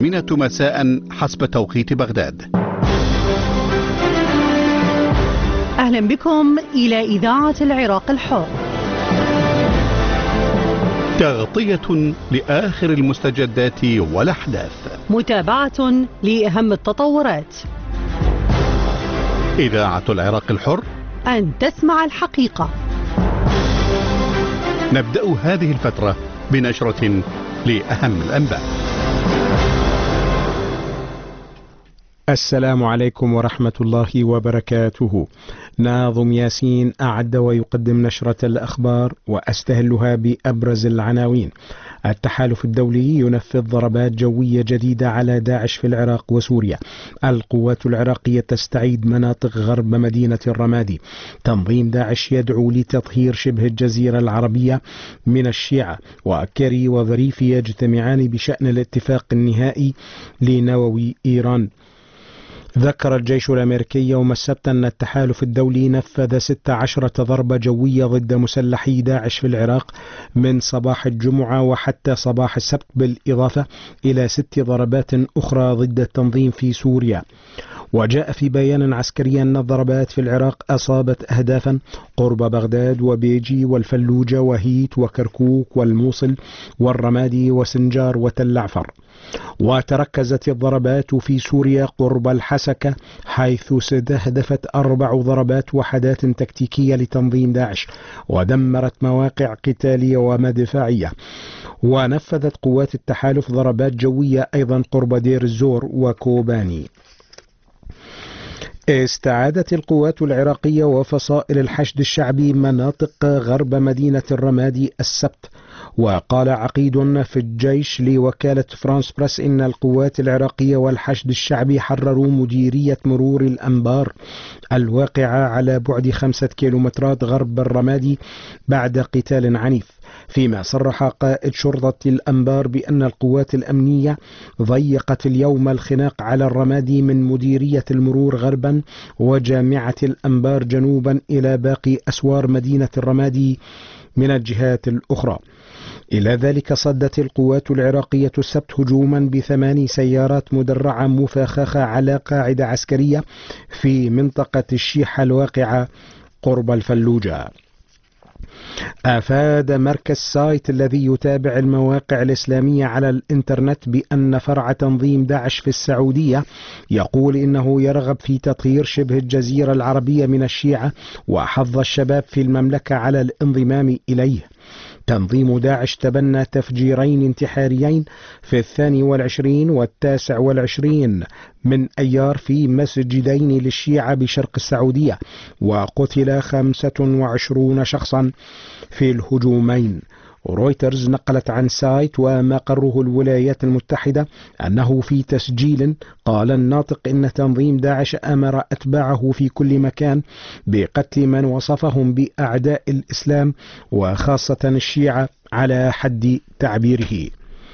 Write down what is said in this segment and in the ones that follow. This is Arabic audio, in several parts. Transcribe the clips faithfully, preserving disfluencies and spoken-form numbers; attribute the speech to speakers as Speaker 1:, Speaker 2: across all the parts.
Speaker 1: الثامنة مساء حسب توقيت بغداد.
Speaker 2: أهلا بكم إلى إذاعة العراق الحر،
Speaker 1: تغطية لآخر المستجدات والأحداث،
Speaker 2: متابعة لأهم التطورات.
Speaker 1: إذاعة العراق الحر،
Speaker 2: أن تسمع الحقيقة.
Speaker 1: نبدأ هذه الفترة بنشرة لأهم الأنباء.
Speaker 3: السلام عليكم ورحمة الله وبركاته. ناظم ياسين أعد ويقدم نشرة الأخبار وأستهلها بأبرز العناوين. التحالف الدولي ينفذ ضربات جوية جديدة على داعش في العراق وسوريا. القوات العراقية تستعيد مناطق غرب مدينة الرمادي. تنظيم داعش يدعو لتطهير شبه الجزيرة العربية من الشيعة. وكيري وظريف يجتمعان بشأن الاتفاق النهائي لنووي إيران. ذكر الجيش الأمريكي يوم السبت أن التحالف الدولي نفذ ست عشرة ضربة جوية ضد مسلحي داعش في العراق من صباح الجمعة وحتى صباح السبت، بالإضافة إلى ست ضربات أخرى ضد التنظيم في سوريا. وجاء في بيان عسكري أن الضربات في العراق أصابت أهدافا قرب بغداد وبيجي والفلوجة وهيت وكركوك والموصل والرمادي وسنجار وتل عفر. وتركزت الضربات في سوريا قرب الحسكة، حيث استهدفت أربع ضربات وحدات تكتيكية لتنظيم داعش ودمرت مواقع قتالية ومدفعية. ونفذت قوات التحالف ضربات جوية أيضا قرب دير الزور وكوباني. استعادت القوات العراقية وفصائل الحشد الشعبي مناطق غرب مدينة الرمادي السبت. وقال عقيد في الجيش لوكالة فرانس بريس إن القوات العراقية والحشد الشعبي حرروا مديرية مرور الأنبار الواقعة على بعد خمسة كيلومترات غرب الرمادي بعد قتال عنيف. فيما صرح قائد شرطة الأنبار بأن القوات الأمنية ضيقت اليوم الخناق على الرمادي من مديرية المرور غربا وجامعة الأنبار جنوبا إلى باقي أسوار مدينة الرمادي من الجهات الأخرى. إلى ذلك صدت القوات العراقية السبت هجوما بثماني سيارات مدرعة مفخخة على قاعدة عسكرية في منطقة الشيحة الواقعة قرب الفلوجة. أفاد مركز سايت الذي يتابع المواقع الإسلامية على الإنترنت بأن فرع تنظيم داعش في السعودية يقول إنه يرغب في تطهير شبه الجزيرة العربية من الشيعة وحض الشباب في المملكة على الانضمام إليه. تنظيم داعش تبنى تفجيرين انتحاريين في الثاني والعشرين والتاسع والعشرين من أيار في مسجدين للشيعة بشرق السعودية، وقتل خمسة وعشرون شخصا في الهجومين. رويترز نقلت عن سايت ومقره الولايات المتحدة أنه في تسجيل قال الناطق إن تنظيم داعش أمر أتباعه في كل مكان بقتل من وصفهم بأعداء الإسلام وخاصة الشيعة على حد تعبيره.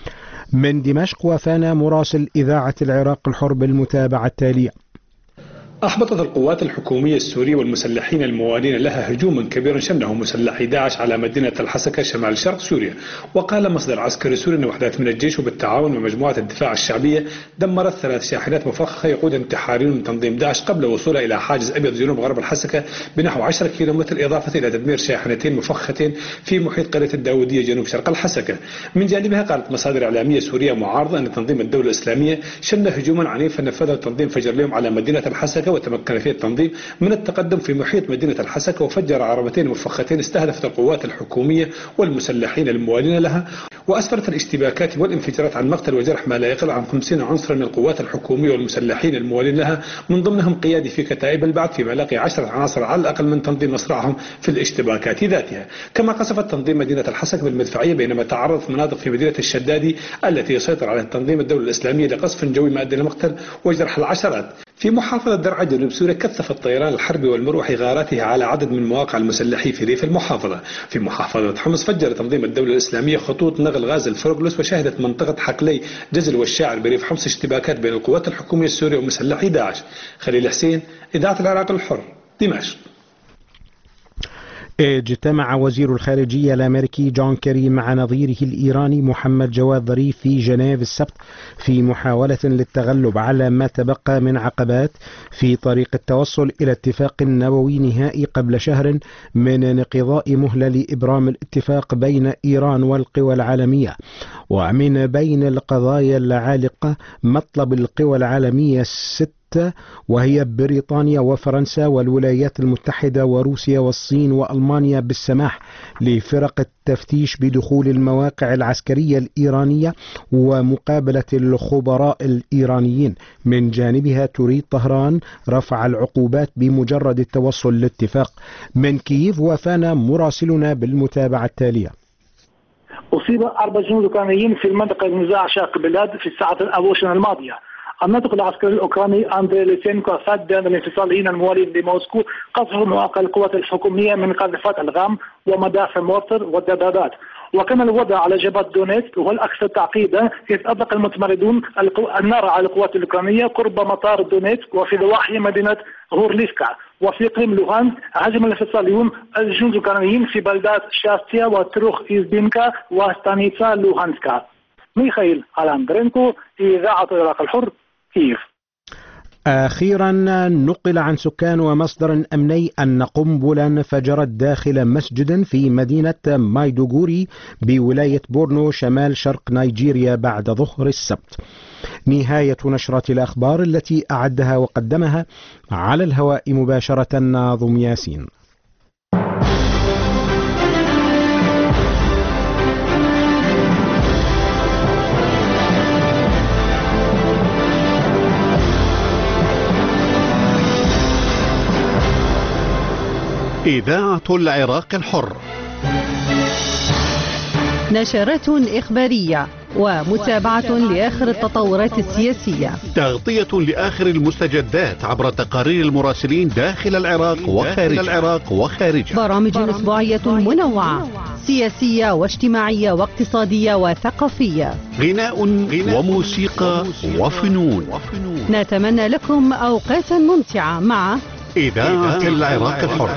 Speaker 3: من دمشق وفانا مراسل إذاعة العراق الحر بالمتابعة التالية.
Speaker 4: أحبطت القوات الحكومية السورية والمسلحين الموالين لها هجوما كبيرا شنه مسلحي داعش على مدينة الحسكة شمال شرق سوريا. وقال مصدر عسكري سوري أن وحدات من الجيش وبالتعاون مع مجموعة الدفاع الشعبية دمرت ثلاث شاحنات مفخخة يقود انتحاريون من تنظيم داعش قبل وصولها إلى حاجز أبيض جنوب غرب الحسكة بنحو عشرة كيلومتر، إضافة إلى تدمير شاحنتين مفخختين في محيط قرية الداودية جنوب شرق الحسكة. من جانبها قالت مصادر إعلامية سورية معارضة أن تنظيم الدولة الإسلامية شن هجوما عنيفا نفذه التنظيم فجر اليوم على مدينة الحسكة، وتمكن فيه التنظيم من التقدم في محيط مدينة الحسكة وفجر عربتين مفخختين استهدفت القوات الحكومية والمسلحين الموالين لها. وأسفرت الاشتباكات والانفجارات عن مقتل وجرح ما لا يقل عن خمسين عنصرا من القوات الحكومية والمسلحين الموالين لها، من ضمنهم قيادي في كتائب البعث، فيما لقي عشرة عناصر على الأقل من تنظيم مصرعهم في الاشتباكات ذاتها. كما قصف التنظيم مدينة الحسكة بالمدفعية بينما تعرضت مناطق في مدينة الشدادي التي يسيطر على التنظيم الدولة الإسلامية لقصف جوي ما أدى لمقتل وجرح العشرات. في محافظة درعا جنوب سوريا كثف الطيران الحربي والمروحي غاراتها على عدد من مواقع المسلحين في ريف المحافظة. في محافظة حمص فجر تنظيم الدولة الإسلامية خطوط نقل غاز الفرغلس، وشهدت منطقة حقلي جزل والشاعر بريف حمص اشتباكات بين القوات الحكومية السورية ومسلحي داعش. خليل حسين، إذاعة العراق الحر، دمشق.
Speaker 3: اجتمع وزير الخارجية الأمريكي جون كيري مع نظيره الإيراني محمد جواد ظريف في جنيف السبت في محاولة للتغلب على ما تبقى من عقبات في طريق التوصل إلى اتفاق نووي نهائي قبل شهر من انقضاء مهلة لإبرام الاتفاق بين إيران والقوى العالمية. ومن بين القضايا العالقة مطلب القوى العالمية الست وهي بريطانيا وفرنسا والولايات المتحدة وروسيا والصين وألمانيا بالسماح لفرق التفتيش بدخول المواقع العسكرية الإيرانية ومقابلة الخبراء الإيرانيين. من جانبها تريد طهران رفع العقوبات بمجرد التوصل لاتفاق. من كييف وافانا مراسلنا بالمتابعة التالية.
Speaker 5: أصيب أربع جنود أوكرانيين في المنطقة النزاع شرق البلاد في الساعات الأواخر الماضية. الناطق العسكري الأوكراني أندري ليسينكو صد بأن الانفصاليين الموالين لموسكو قصفوا مواقع القوات الحكومية من قاذفات الغام ومدافع مورتر والدبابات. وكان الوضع على جبهة دونيتسك هو الأكثر تعقيدا، إذ أطلق المتمردون النار على القوات الأوكرانية قرب مطار دونيتسك وفي ضواحي مدينة غورليفكا. وفي إقليم لوهانسك هاجم الانفصاليون الجنود الأوكرانيين في بلدات شاستيا وتروخ إيزبينكا وستانيتسا لوهانسكا. ميخائيل ألاندرينكو، إذاعة العراق الحر، كييف.
Speaker 3: أخيرا نقل عن سكان ومصدر أمني أن قنبلة انفجرت داخل مسجد في مدينة مايدوغوري بولاية بورنو شمال شرق نيجيريا بعد ظهر السبت. نهاية نشرة الأخبار التي أعدها وقدمها على الهواء مباشرة ناظم ياسين.
Speaker 1: إذاعة العراق الحر،
Speaker 2: نشرات إخبارية ومتابعة لآخر التطورات السياسية،
Speaker 1: تغطية لآخر المستجدات عبر تقارير المراسلين داخل العراق وخارج العراق وخارجه،
Speaker 2: برامج أسبوعية منوعة سياسية واجتماعية واقتصادية وثقافية،
Speaker 1: غناء وموسيقى وفنون.
Speaker 2: نتمنى لكم أوقاتا ممتعة مع
Speaker 1: إذاعة العراق الحر.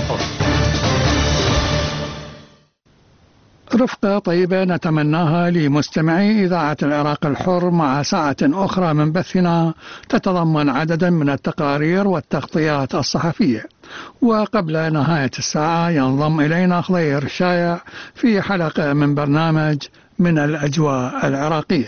Speaker 6: رفقة طيبة نتمناها لمستمعي إذاعة العراق الحر مع ساعة أخرى من بثنا تتضمن عددا من التقارير والتغطيات الصحفية. وقبل نهاية الساعة ينضم إلينا خضير شايع في حلقة من برنامج من الأجواء العراقية.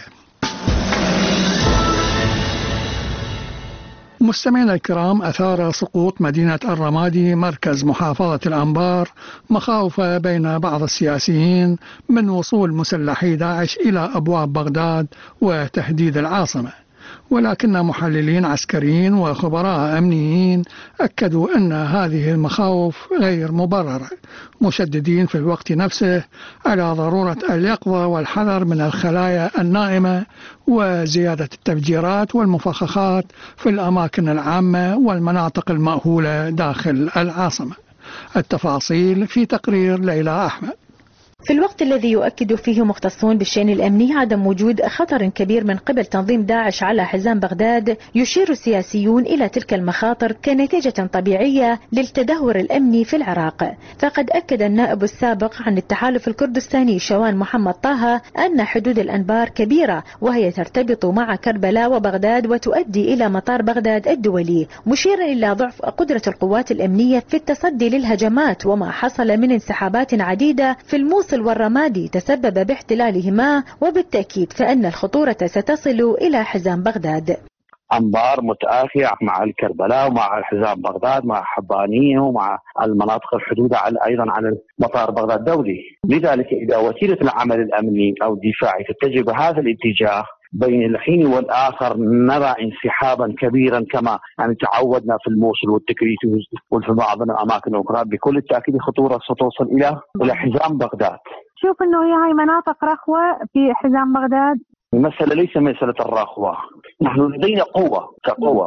Speaker 6: مستمعينا الكرام، أثار سقوط مدينة الرمادي مركز محافظة الأنبار مخاوف بين بعض السياسيين من وصول مسلحي داعش إلى أبواب بغداد وتهديد العاصمة، ولكن محللين عسكريين وخبراء أمنيين أكدوا أن هذه المخاوف غير مبررة، مشددين في الوقت نفسه على ضرورة اليقظة والحذر من الخلايا النائمة وزيادة التفجيرات والمفخخات في الأماكن العامة والمناطق المأهولة داخل العاصمة. التفاصيل في تقرير ليلى أحمد.
Speaker 7: في الوقت الذي يؤكد فيه مختصون بالشأن الأمني عدم وجود خطر كبير من قبل تنظيم داعش على حزام بغداد، يشير السياسيون إلى تلك المخاطر كنتيجة طبيعية للتدهور الأمني في العراق. فقد أكد النائب السابق عن التحالف الكردستاني شوان محمد طه أن حدود الأنبار كبيرة وهي ترتبط مع كربلاء وبغداد وتؤدي إلى مطار بغداد الدولي، مشيرا إلى ضعف قدرة القوات الأمنية في التصدي للهجمات وما حصل من انسحابات عديدة في الموصل والرمادي تسبب باحتلالهما، وبالتأكيد فإن الخطورة ستصل إلى حزام بغداد.
Speaker 8: أنبار متآخية مع الكربلاء ومع حزام بغداد مع حبانية ومع المناطق الحدودة على أيضا على مطار بغداد الدولي. لذلك إذا وسيلة العمل الأمني أو الدفاعي تتجه بهذا الاتجاه بين الحين والآخر نرى انسحابا كبيرا كما يعني تعودنا في الموصل والتكريت وفي بعض الأماكن الأخرى. بكل التأكيد خطورة ستوصل إلى إلى حزام بغداد.
Speaker 9: شوف إنه هي هاي مناطق رخوة في حزام بغداد.
Speaker 8: المسألة ليس مسألة الرخوة، نحن لدينا قوة كقوة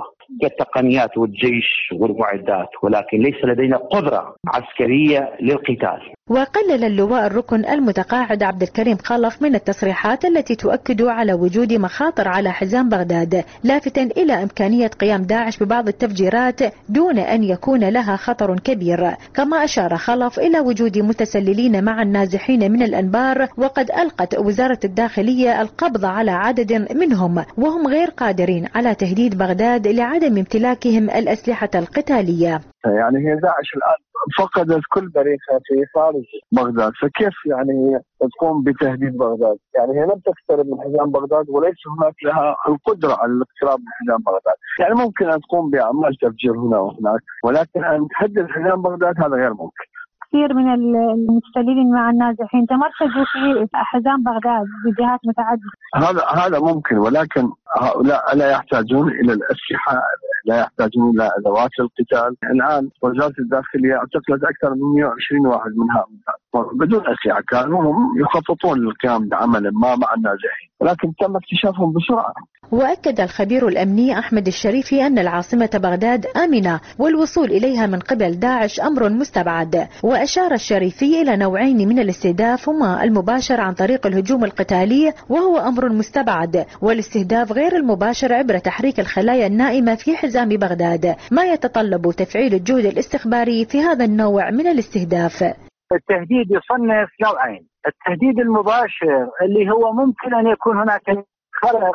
Speaker 8: كالتقنيات والجيش والمعدات، ولكن ليس لدينا قدرة عسكرية للقتال.
Speaker 7: وقلل اللواء الركن المتقاعد عبد الكريم خلف من التصريحات التي تؤكد على وجود مخاطر على حزام بغداد، لافتا إلى إمكانية قيام داعش ببعض التفجيرات دون أن يكون لها خطر كبير. كما أشار خلف إلى وجود متسللين مع النازحين من الأنبار، وقد ألقت وزارة الداخلية القبض على عدد منهم وهم غير قادرين على تهديد بغداد لعدم امتلاكهم الأسلحة القتالية.
Speaker 10: يعني هي داعش الآن فقدت كل بريقها في خارج بغداد، فكيف يعني تقوم بتهديد بغداد؟ يعني هي لم تقترب من حزام بغداد وليس هناك لها القدرة على الاقتراب من حزام بغداد. يعني ممكن أن تقوم بأعمال تفجير هنا وهناك، ولكن أن تهدد حزام بغداد هذا غير ممكن.
Speaker 9: كثير من المتسللين مع النازحين تمركزوا في حزام بغداد بجهات متعددة.
Speaker 10: هذا هذا ممكن، ولكن هؤلاء لا يحتاجون إلى الأسلحة، لا يحتاجون إلى أدوات القتال. الآن وزارة الداخلية اعتقلت أكثر من مئة وعشرين واحد من هؤلاء بدون أسلحة، كانوا هم يخططون للقيام بعمل ما مع النازحين، ولكن تم اكتشافهم بسرعة.
Speaker 7: وأكد الخبير الأمني أحمد الشريفي أن العاصمة بغداد آمنة والوصول إليها من قبل داعش أمر مستبعد. وأشار الشريفي إلى نوعين من الاستهداف هما المباشر عن طريق الهجوم القتالي وهو أمر مستبعد، والاستهداف غير المباشر عبر تحريك الخلايا النائمة في حزام بغداد، ما يتطلب تفعيل الجهد الاستخباري في هذا النوع من الاستهداف.
Speaker 11: التهديد يصنف نوعين: التهديد المباشر اللي هو ممكن أن يكون هناك خلق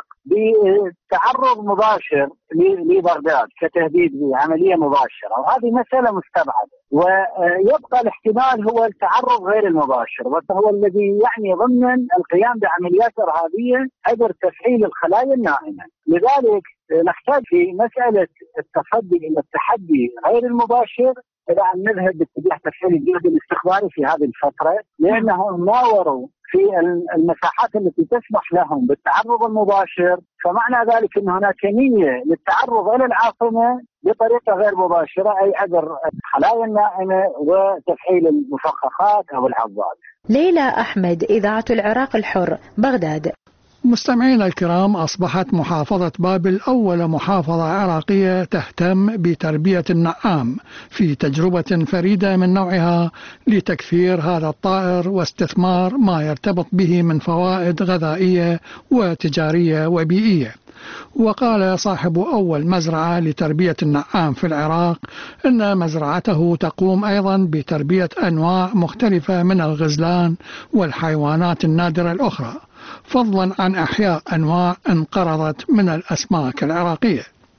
Speaker 11: بتعرض مباشر لبغداد كتهديد بعملية مباشرة، وهذه مسألة مستبعدة. ويبقى الاحتمال هو التعرض غير المباشر، وهو الذي يعني ضمن القيام بعمليات إرهابية عبر تفعيل الخلايا النائمة. لذلك نحتاج في مسألة التصدي إلى التحدي غير المباشر إلى أن نذهب باتجاه تفعيل الجهد الاستخباري في هذه الفترة، لأنهم ناوروا في المساحات التي تسمح لهم بالتعرض المباشر، فمعنى ذلك أن هناك نية للتعرض إلى العاصمة بطريقة غير مباشرة، أي عبر الخلايا النائمة وتفعيل المفخخات أو العضاد.
Speaker 7: ليلى أحمد، إذاعة العراق الحر، بغداد.
Speaker 6: مستمعينا الكرام، أصبحت محافظة بابل أول محافظة عراقية تهتم بتربية النعام في تجربة فريدة من نوعها لتكثير هذا الطائر واستثمار ما يرتبط به من فوائد غذائية وتجارية وبيئية. وقال صاحب أول مزرعة لتربية النعام في العراق إن مزرعته تقوم أيضا بتربية أنواع مختلفة من الغزلان والحيوانات النادرة الأخرى، فضلا عن إحياء أنواع انقرضت من الأسماك العراقية.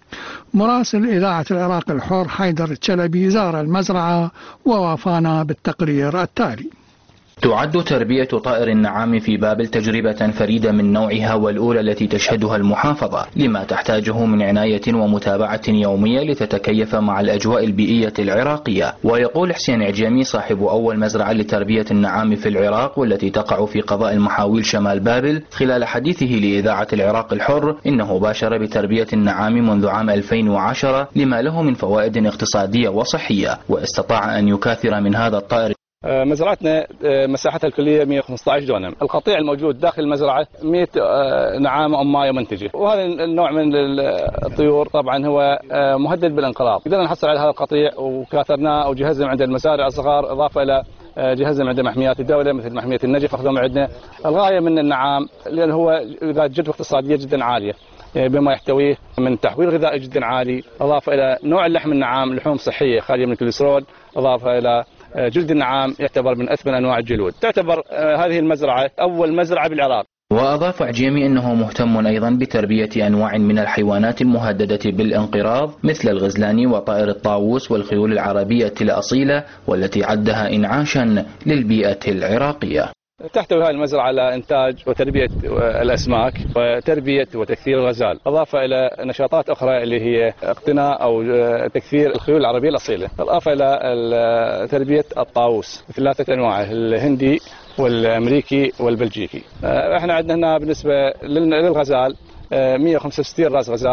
Speaker 6: مراسل إذاعة العراق الحر حيدر الشلبي زار المزرعة ووافانا بالتقرير التالي.
Speaker 12: تعد تربية طائر النعام في بابل تجربة فريدة من نوعها والأولى التي تشهدها المحافظة، لما تحتاجه من عناية ومتابعة يومية لتتكيف مع الأجواء البيئية العراقية. ويقول حسين عجيمي صاحب أول مزرعة لتربية النعام في العراق والتي تقع في قضاء المحاويل شمال بابل خلال حديثه لإذاعة العراق الحر إنه باشر بتربية النعام منذ عام ألفين وعشرة لما له من فوائد اقتصادية وصحية، واستطاع أن يكاثر من هذا الطائر.
Speaker 13: مزرعتنا مساحتها الكلية مئة وخمسة عشر دونم، القطيع الموجود داخل المزرعة مئة نعامة أماية منتجة، وهذا النوع من الطيور طبعا هو مهدد بالانقراض. قدرنا نحصل على هذا القطيع وكاثرناه وجهزنا عند المزارع الصغار، إضافة إلى جهزنا عند محميات الدولة مثل محمية النجف أخذهم عندنا. الغاية من النعام لأن هو ذات جدوى اقتصادية جدا عالية بما يحتويه من تحويل غذائي جدا عالي، إضافة إلى نوع اللحم النعام لحوم صحية خالية من الكوليسترول، إضافة إلى جلد النعام يعتبر من أثمن أنواع الجلود. تعتبر هذه المزرعة أول مزرعة بالعراق.
Speaker 12: وأضاف عجيمي أنه مهتم أيضا بتربية أنواع من الحيوانات المهددة بالانقراض مثل الغزلان وطائر الطاووس والخيول العربية الأصيلة والتي عدها إنعاشا للبيئة العراقية.
Speaker 13: تحتوي هذه المزرعة على إنتاج وتربية الأسماك وتربية وتكثير الغزال، إضافة إلى نشاطات أخرى اللي هي اقتناء أو تكثير الخيول العربية الأصيلة، إضافة إلى تربية الطاووس ثلاثة أنواع، الهندي والأمريكي والبلجيكي. احنا عندنا هنا بالنسبة للغزال مئة وخمسة وستين راس غزال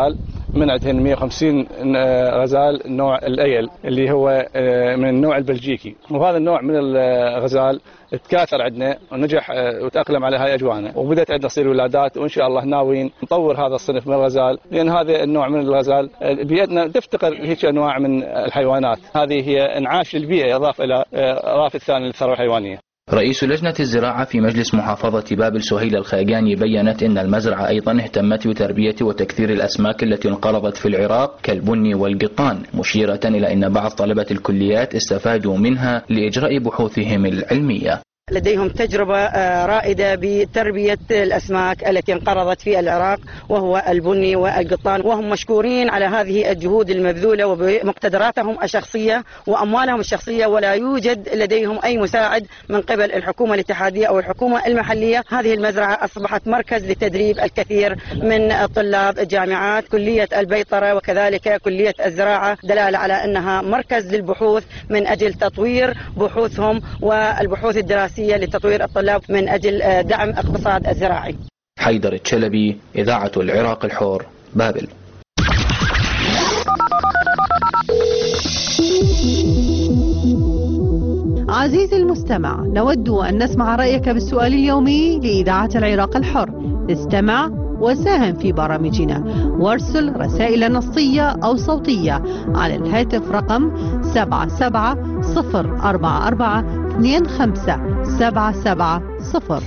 Speaker 13: من عندهن مئة وخمسين غزال نوع الايل اللي هو من النوع البلجيكي، وهذا النوع من الغزال تكاثر عندنا ونجح وتأقلم على هاي أجوانه، وبدأت عندنا تصير ولادات، وإن شاء الله ناويين نطور هذا الصنف من الغزال، لأن هذا النوع من الغزال بيئتنا تفتقر هيك أنواع من الحيوانات، هذه هي انعاش للبيئة إضافة إلى رافد ثاني للثروة الحيوانية.
Speaker 12: رئيس لجنة الزراعة في مجلس محافظة بابل سهيل الخاقاني بيّنت أن المزرعة أيضا اهتمت بتربية وتكثير الأسماك التي انقرضت في العراق كالبني والقطان، مشيرة إلى أن بعض طلبة الكليات استفادوا منها لإجراء بحوثهم العلمية.
Speaker 14: لديهم تجربة رائدة بتربية الأسماك التي انقرضت في العراق وهو البني والقطان، وهم مشكورين على هذه الجهود المبذولة وبمقتدراتهم الشخصية وأموالهم الشخصية، ولا يوجد لديهم أي مساعد من قبل الحكومة الاتحادية أو الحكومة المحلية. هذه المزرعة أصبحت مركز لتدريب الكثير من طلاب الجامعات، كلية البيطرة وكذلك كلية الزراعة، دلالة على أنها مركز للبحوث من أجل تطوير بحوثهم والبحوث الدراسية لتطوير الطلاب من أجل دعم اقتصاد الزراعي.
Speaker 12: حيدر الشلبي، إذاعة العراق الحر، بابل.
Speaker 2: عزيزي المستمع، نود أن نسمع رأيك بالسؤال اليومي لإذاعة العراق الحر. استمع وساهم في برامجنا وارسل رسائل نصية أو صوتية على الهاتف رقم سبعة سبعة صفر أربعة أربعة اثنين خمسة سبعة سبعة صفر.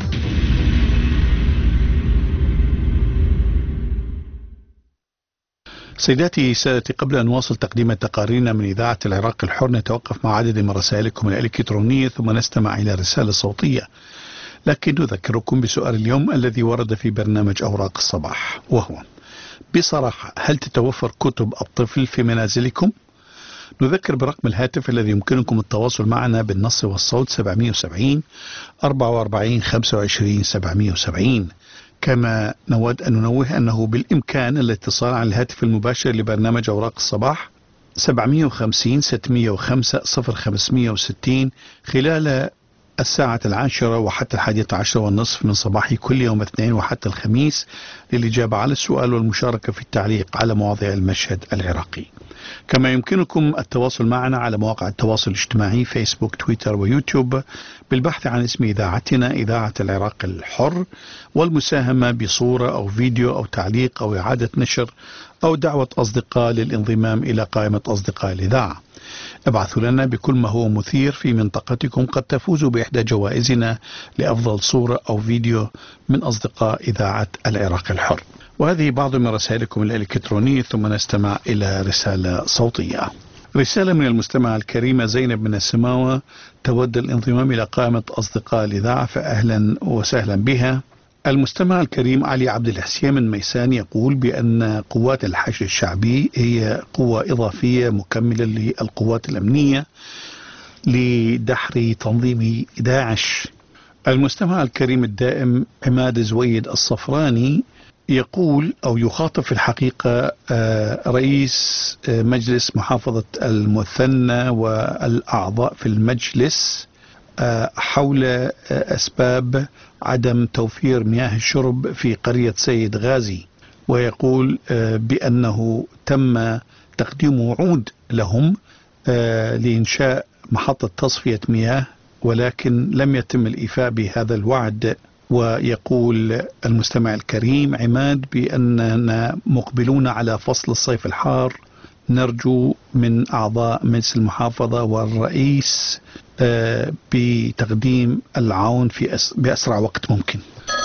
Speaker 1: سيداتي سادتي، قبل أن نواصل تقديم تقاريرنا من إذاعة العراق الحر نتوقف مع عدد من رسائلكم الإلكترونية ثم نستمع إلى رسالة صوتية، لكن نذكركم بسؤال اليوم الذي ورد في برنامج أوراق الصباح، وهو: بصراحة هل تتوفر كتب الطفل في منازلكم؟ نذكر برقم الهاتف الذي يمكنكم التواصل معنا بالنص والصوت سبعمئة وسبعين أربعة وأربعين خمسة وعشرين سبعمئة وسبعين. كما نود أن ننوه أنه بالإمكان الاتصال على الهاتف المباشر لبرنامج أوراق الصباح سبعمئة وخمسين ستمئة وخمسة صفر خمسمئة وستين خلال الساعة العاشرة وحتى الحادية عشرة والنصف من صباح كل يوم اثنين وحتى الخميس للإجابة على السؤال والمشاركة في التعليق على مواضيع المشهد العراقي. كما يمكنكم التواصل معنا على مواقع التواصل الاجتماعي فيسبوك تويتر ويوتيوب بالبحث عن اسم إذاعتنا إذاعة العراق الحر، والمساهمة بصورة أو فيديو أو تعليق أو إعادة نشر أو دعوة أصدقاء للانضمام إلى قائمة أصدقاء الإذاعة. ابعثوا لنا بكل ما هو مثير في منطقتكم، قد تفوزوا بإحدى جوائزنا لأفضل صورة أو فيديو من أصدقاء إذاعة العراق الحر. وهذه بعض من رسائلكم الإلكترونية، ثم نستمع إلى رسالة صوتية. رسالة من المستمعة الكريمة زينب من السماوة تود الانضمام إلى قائمة أصدقاء الإذاعة، فأهلا وسهلا بها. المستمع الكريم علي عبد الحسين من ميسان يقول بأن قوات الحشد الشعبي هي قوة إضافية مكملة للقوات الأمنية لدحر تنظيم داعش. المستمع الكريم الدائم عماد زويد الصفراني يقول أو يخاطب في الحقيقة رئيس مجلس محافظة المثنى والأعضاء في المجلس حول أسباب عدم توفير مياه الشرب في قرية سيد غازي، ويقول بأنه تم تقديم وعود لهم لإنشاء محطة تصفية مياه، ولكن لم يتم الإيفاء بهذا الوعد. ويقول المستمع الكريم عماد بأننا مقبلون على فصل الصيف الحار، نرجو من أعضاء مجلس المحافظة والرئيس بتقديم العون في أس... بأسرع وقت ممكن.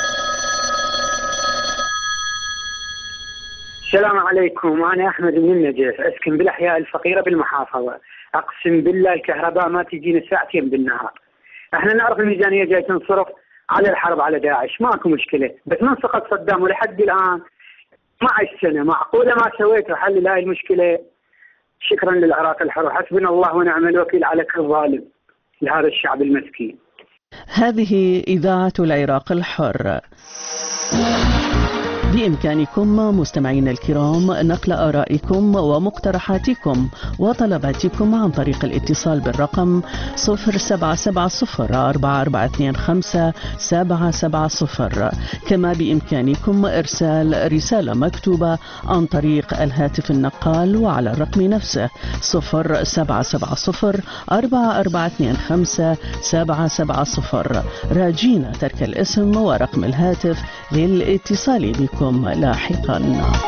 Speaker 15: السلام عليكم، أنا أحمد من النجف، أسكن بالأحياء الفقيرة بالمحافظة. أقسم بالله الكهرباء ما تجينا ساعتين بالنهار. احنا نعرف الميزانية جاي تنصرف على الحرب على داعش، ماكو مشكلة، بس من سقط صدام ولحد الآن مع السنة معقولة ما سويته حل هاي المشكلة. شكرا للعراق الحر، حسبنا الله ونعم الوكيل على كل ظالم لهذا الشعب المسكين.
Speaker 16: هذه إذاعة العراق الحر. بإمكانكم مستمعينا الكرام نقل آرائكم ومقترحاتكم وطلباتكم عن طريق الاتصال بالرقم صفر سبعة سبعة صفر أربعة أربعة اثنين خمسة سبعة سبعة صفر. كما بإمكانكم إرسال رسالة مكتوبة عن طريق الهاتف النقال وعلى الرقم نفسه صفر سبعة سبعة صفر أربعة أربعة اثنين خمسة سبعة سبعة صفر، راجين ترك الاسم ورقم الهاتف للاتصال بكم لاحقا.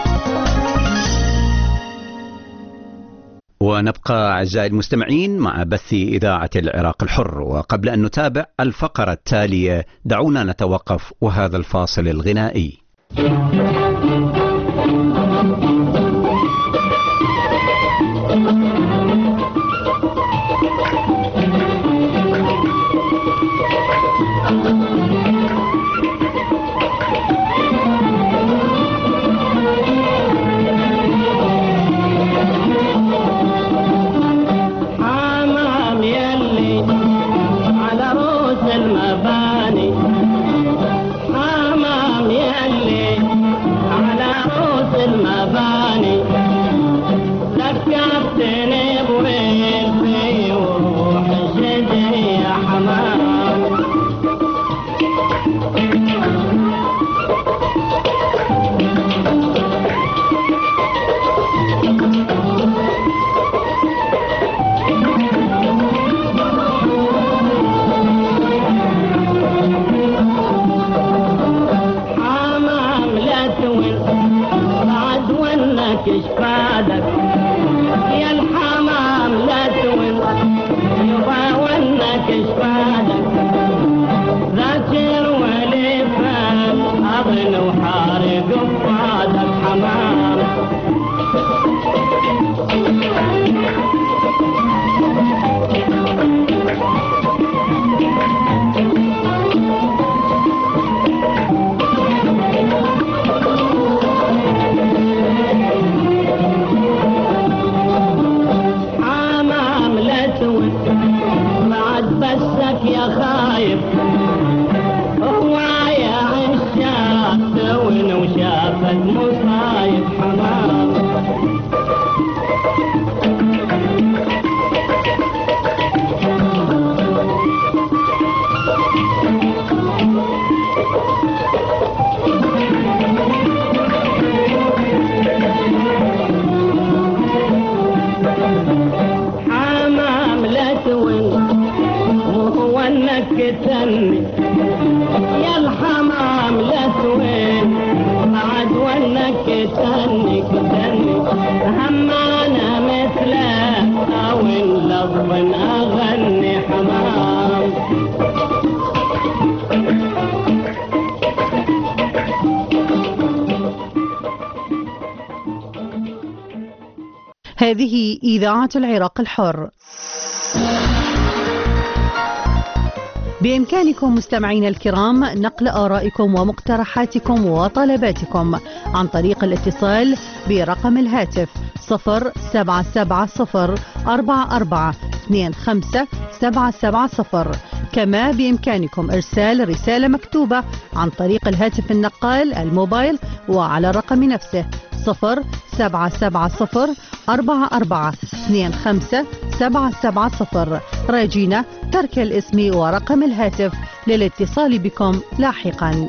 Speaker 17: ونبقى أعزائي المستمعين مع بث إذاعة العراق الحر، وقبل أن نتابع الفقرة التالية دعونا نتوقف وهذا الفاصل الغنائي.
Speaker 2: هذه إذاعة العراق الحر. بإمكانكم مستمعين الكرام نقل آرائكم ومقترحاتكم وطلباتكم عن طريق الاتصال برقم الهاتف صفر سبعة سبعة صفر أربعة أربعة اثنين خمسة سبعة سبعة صفر. كما بإمكانكم إرسال رسالة مكتوبة عن طريق الهاتف النقال الموبايل وعلى الرقم نفسه صفر سبعة سبعة صفر أربعة أربعة اثنين خمسة سبعة سبعة صفر، راجين ترك الاسم ورقم الهاتف للاتصال بكم لاحقا.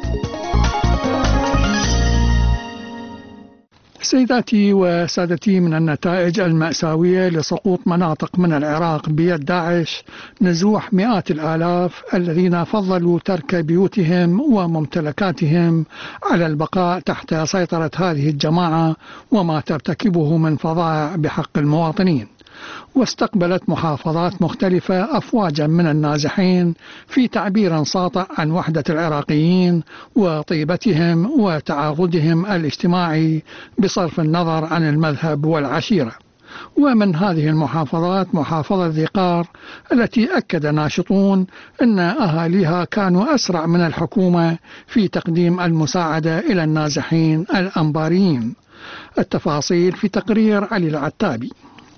Speaker 6: سيداتي وسادتي، من النتائج المأساوية لسقوط مناطق من العراق بيد داعش نزوح مئات الآلاف الذين فضلوا ترك بيوتهم وممتلكاتهم على البقاء تحت سيطرة هذه الجماعة وما ترتكبه من فظائع بحق المواطنين. واستقبلت محافظات مختلفة أفواجا من النازحين في تعبير ساطع عن وحدة العراقيين وطيبتهم وتعاضدهم الاجتماعي بصرف النظر عن المذهب والعشيرة. ومن هذه المحافظات محافظة ذي قار التي أكد ناشطون أن أهاليها كانوا أسرع من الحكومة في تقديم المساعدة إلى النازحين الأنباريين. التفاصيل في تقرير علي العتابي.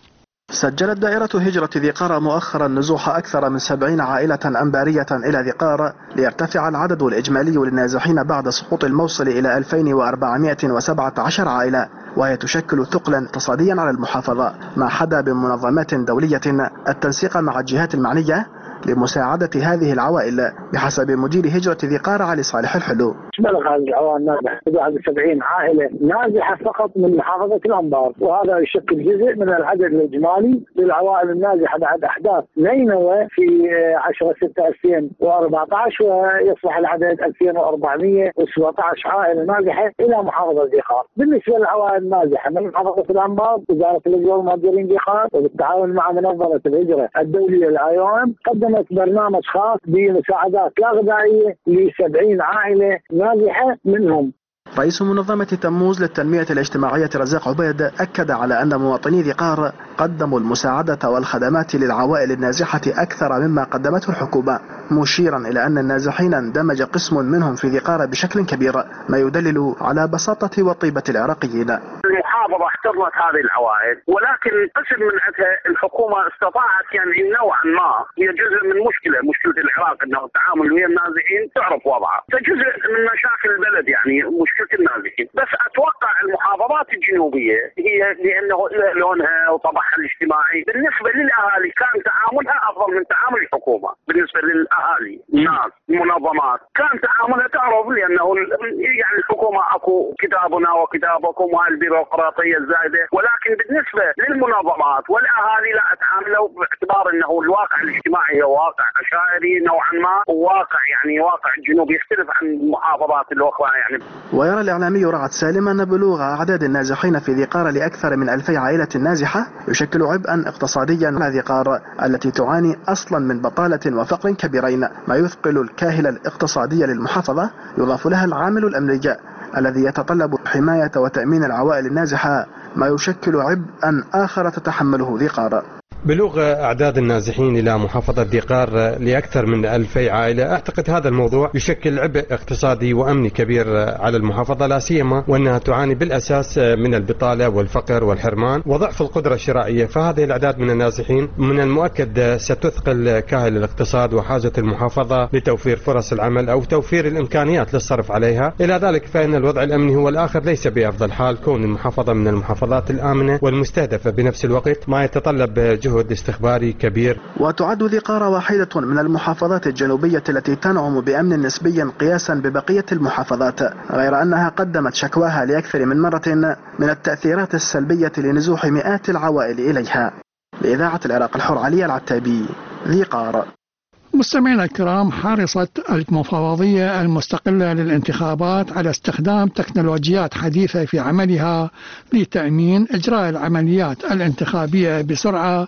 Speaker 18: سجلت دائرة هجرة ذي قار مؤخرا نزوح أكثر من سبعين عائلة أنبارية إلى ذي قار، ليرتفع العدد الإجمالي للنازحين بعد سقوط الموصل إلى ألفين وأربعمائة وسبعة عشر عائلة، وهي تشكل ثقلا اقتصاديا على المحافظة، ما حدا بمنظمات دولية التنسيق مع الجهات المعنية لمساعدة هذه العوائل، بحسب مدير هجرة ذي قار علي صالح الحلو.
Speaker 11: بلغ هذه العوائل النازحة بعد سبعين عائلة نازحة فقط من محافظة الأنبار، وهذا يشكل جزء من العدد الإجمالي للعوائل النازحة بعد أحداث نينوى في عشرة ستة ألفين وأربعة عشر، ويصبح العدد ألفين وأربعمائة وسبعة عشر عائلة نازحة إلى محافظة ذي قار. بالنسبة للعوائل النازحة من محافظة الأنبار، وزارة الهجرة والمهاجرين ذي قار وبالتعاون مع منظمة الهجرة الدولية الآي أو إم قدمت برنامج خاص بمساعدات لا غذائية لسبعين عائلة نازحة منهم.
Speaker 18: رئيس منظمة تموز للتنمية الاجتماعية رزاق عبيد أكد على أن مواطني ذي قار قدموا المساعدة والخدمات للعوائل النازحة أكثر مما قدمته الحكومة، مشيرا إلى أن النازحين اندمج قسم منهم في ذي قار بشكل كبير، ما يدلل على بساطة وطيبة العراقيين.
Speaker 19: المحافظة احتضنت هذه العوائل، ولكن قسم من عندها الحكومة استطاعت يعني نوعا ما، هي جزء من مشكلة مشكلة العراق أنه التعامل ويا النازحين تعرف وضعها، فجزء من مشاكل البلد يعني مشكلة النازحين. بس أتوقع المحافظات الجنوبية هي لأنه لونها وطبعها الاجتماعي بالنسبة للأهالي كان تعاملها أفضل من تعامل الحكومة. بالنسبة للأهالي الناس المنظمات كان تعاملها تعرف، لأنه يعني الحكومة أكو كتابنا وكتابكم والبيروقراطية الزايدة، ولكن بالنسبة للمنظمات والأهالي لا تعاملوا باعتبار أنه الواقع الاجتماعي هو واقع عشائري نوعا ما، وواقع يعني واقع الجنوب يختلف عن المحافظات الأخرى يعني.
Speaker 18: ويرى الإعلامي رعد سالم أن بلوغ أعداد النازحين في ذي قار لأكثر من ألفي عائلة نازحة يشكل عبئا اقتصاديا على ذي قار التي تعاني أصلا من بطالة وفقر كبيرين، ما يثقل الكاهل الاقتصادي للمحافظة، يضاف لها العامل الأمني الذي يتطلب حماية وتأمين العوائل النازحة، ما يشكل عبئا آخر تتحمله ذي قار.
Speaker 20: بلوغ أعداد النازحين إلى محافظة ذي قار لأكثر من ألفي عائلة، أعتقد هذا الموضوع يشكل عبء اقتصادي وأمني كبير على المحافظة، لا سيما وأنها تعاني بالأساس من البطالة والفقر والحرمان وضعف القدرة الشرائية. فهذه الأعداد من النازحين من المؤكد ستثقل كاهل الاقتصاد وحاجة المحافظة لتوفير فرص العمل أو توفير الإمكانيات للصرف عليها. إلى ذلك فإن الوضع الأمني هو الآخر ليس بأفضل حال، كون المحافظة من المحافظات الآمنة والمستهدفة بنفس الوقت، ما يتطلب جهد استخباري كبير.
Speaker 18: وتعد ذي قار واحدة من المحافظات الجنوبية التي تنعم بأمن نسبي قياسا ببقية المحافظات، غير أنها قدمت شكواها لأكثر من مرة من التأثيرات السلبية لنزوح مئات العوائل إليها. لإذاعة العراق الحر علي العتابي، ذي قار.
Speaker 6: مستمعينا الكرام، حرصت المفوضية المستقلة للانتخابات على استخدام تكنولوجيات حديثة في عملها لتأمين إجراء العمليات الانتخابية بسرعة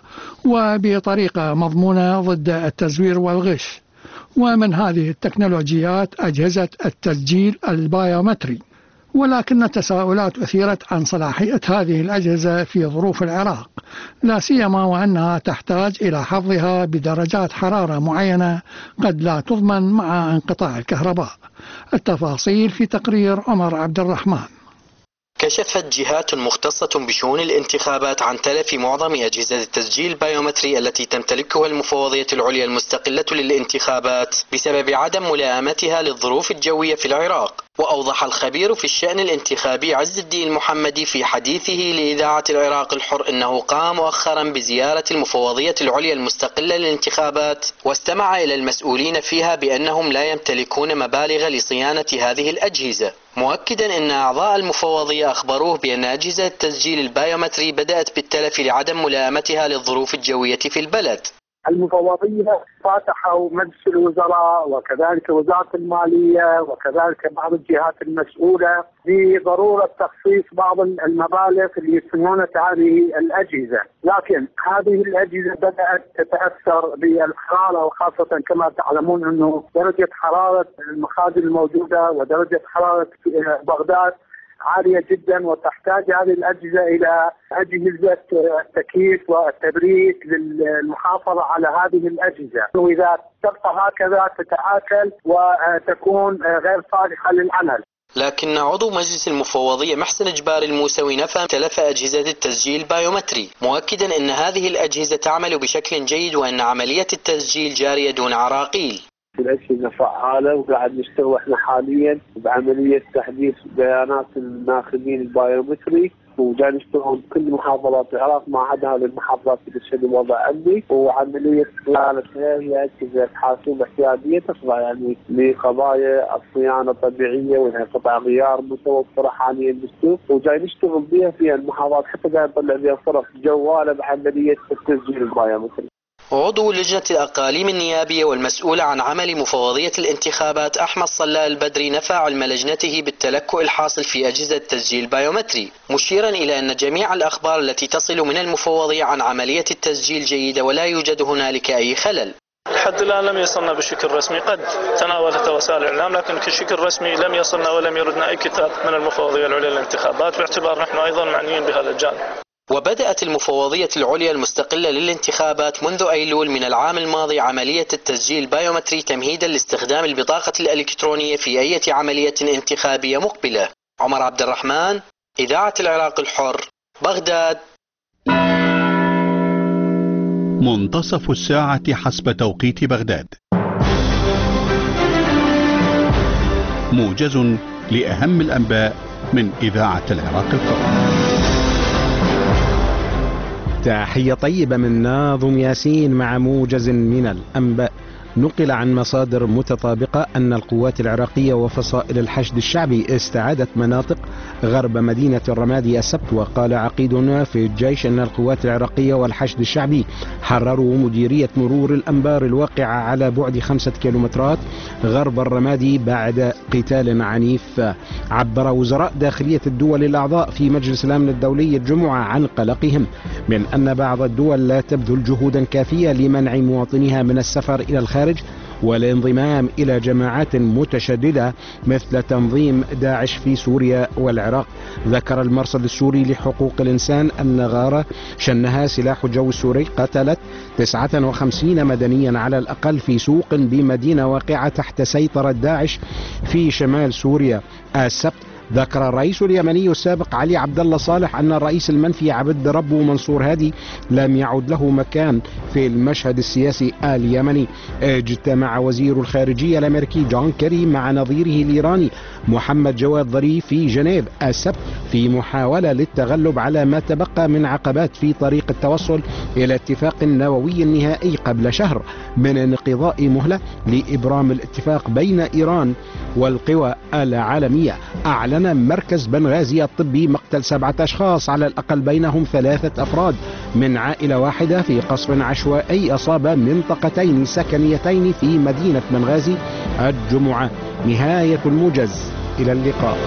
Speaker 6: وبطريقة مضمونة ضد التزوير والغش. ومن هذه التكنولوجيات أجهزة التسجيل البايومتري، ولكن التساؤلات أثيرت عن صلاحية هذه الأجهزة في ظروف العراق، لا سيما وأنها تحتاج إلى حفظها بدرجات حرارة معينة قد لا تضمن مع انقطاع الكهرباء. التفاصيل في تقرير عمر عبد الرحمن.
Speaker 21: كشفت جهات مختصة بشؤون الانتخابات عن تلف معظم أجهزة التسجيل البيومتري التي تمتلكها المفوضية العليا المستقلة للانتخابات بسبب عدم ملائمتها للظروف الجوية في العراق. وأوضح الخبير في الشأن الانتخابي عز الدين المحمدي في حديثه لإذاعة العراق الحر أنه قام مؤخرا بزيارة المفوضية العليا المستقلة للانتخابات واستمع إلى المسؤولين فيها بأنهم لا يمتلكون مبالغ لصيانة هذه الأجهزة، مؤكدا أن أعضاء المفوضية أخبروه بأن أجهزة التسجيل البايومتري بدأت بالتلف لعدم ملائمتها للظروف الجوية في البلد.
Speaker 11: المفوضية فاتحوا مجلس الوزراء وكذلك وزارة المالية وكذلك بعض الجهات المسؤولة بضرورة تخصيص بعض المبالغ لصيانة هذه الأجهزة، لكن هذه الأجهزة بدأت تتأثر بالحرارة، وخاصة كما تعلمون أنه درجة حرارة المخازن الموجودة ودرجة حرارة بغداد عالية جدا، وتحتاج هذه الأجهزة إلى أجهزة التكييف والتبريد للمحافظة على هذه الأجهزة، وإذا تبقى هكذا تتآكل وتكون غير صالحة للعمل.
Speaker 21: لكن عضو مجلس المفوضية محسن جبار الموسوي نفى تلف أجهزة التسجيل البايومتري، مؤكدا أن هذه الأجهزة تعمل بشكل جيد وأن عملية التسجيل جارية دون عراقيل.
Speaker 10: الأجهزة فعالة وقاعد نشتغل احنا حاليا بعملية تحديث بيانات الناخبين البايومتري، وجاي نشتغل بكل محافظات العراق ما عدا هذه المحافظات اللي تشهد الوضع أمني، وعملية صيانتها هي أجهزة حاسوب احتياطية تخضع يعني لقضايا الصيانة الطبيعية وهي قطع غيار متوفرة حاليا بالسوق، وجاي نشتغل بها في المحافظات حتى جاي نطلع بها صرف جوالة بعملية التسجيل البايومتري.
Speaker 21: عضو لجنة الأقاليم النيابية والمسؤول عن عمل مفوضية الانتخابات أحمد صلال البدري نفى علم لجنته بالتلكؤ الحاصل في أجهزة التسجيل البايومتري، مشيرا إلى أن جميع الأخبار التي تصل من المفوضية عن عملية التسجيل جيدة ولا يوجد هنالك أي خلل.
Speaker 4: لحد الآن لم يصلنا بشكل رسمي، قد تناولت وسائل الإعلام لكن بشكل رسمي لم يصلنا ولم يردنا أي كتاب من المفوضية العليا للانتخابات، باعتبار نحن أيضا معنيين بهذا الجانب.
Speaker 21: وبدأت المفوضية العليا المستقلة للانتخابات منذ أيلول من العام الماضي عملية التسجيل البايومتري تمهيدا لاستخدام البطاقة الإلكترونية في أي عملية انتخابية مقبلة. عمر عبد الرحمن، إذاعة العراق الحر، بغداد.
Speaker 1: منتصف الساعة حسب توقيت بغداد. موجز لأهم الأنباء من إذاعة العراق الحر.
Speaker 3: تحية طيبة من ناظم ياسين مع موجز من الأنباء. نقل عن مصادر متطابقة أن القوات العراقية وفصائل الحشد الشعبي استعادت مناطق غرب مدينة الرمادي السبت. وقال عقيد في الجيش أن القوات العراقية والحشد الشعبي حرروا مديرية مرور الأنبار الواقعة على بعد خمسة كيلومترات غرب الرمادي بعد قتال عنيف. عبر وزراء داخلية الدول الأعضاء في مجلس الأمن الدولي الجمعة عن قلقهم من أن بعض الدول لا تبذل جهودا كافية لمنع مواطنيها من السفر إلى الخارج والانضمام إلى جماعات متشددة مثل تنظيم داعش في سوريا والعراق. ذكر المرصد السوري لحقوق الإنسان أن غارة شنها سلاح الجو السوري قتلت تسعة وخمسين مدنيا على الأقل في سوق بمدينة واقعة تحت سيطرة داعش في شمال سوريا السبت. ذكر الرئيس اليمني السابق علي عبد الله صالح أن الرئيس المنفي عبد ربه منصور هادي لم يعد له مكان في المشهد السياسي اليمني. اجتمع وزير الخارجية الأمريكي جون كيري مع نظيره الإيراني محمد جواد ظريف في جنيف السبت في محاولة للتغلب على ما تبقى من عقبات في طريق التوصل إلى اتفاق نووي نهائي قبل شهر من انقضاء مهلة لإبرام الاتفاق بين إيران والقوى العالمية. أعلن مركز بنغازي الطبي مقتل سبعة أشخاص على الأقل بينهم ثلاثة أفراد من عائلة واحدة في قصف عشوائي أصاب منطقتين سكنيتين في مدينة بنغازي الجمعة. نهاية الموجز، إلى اللقاء.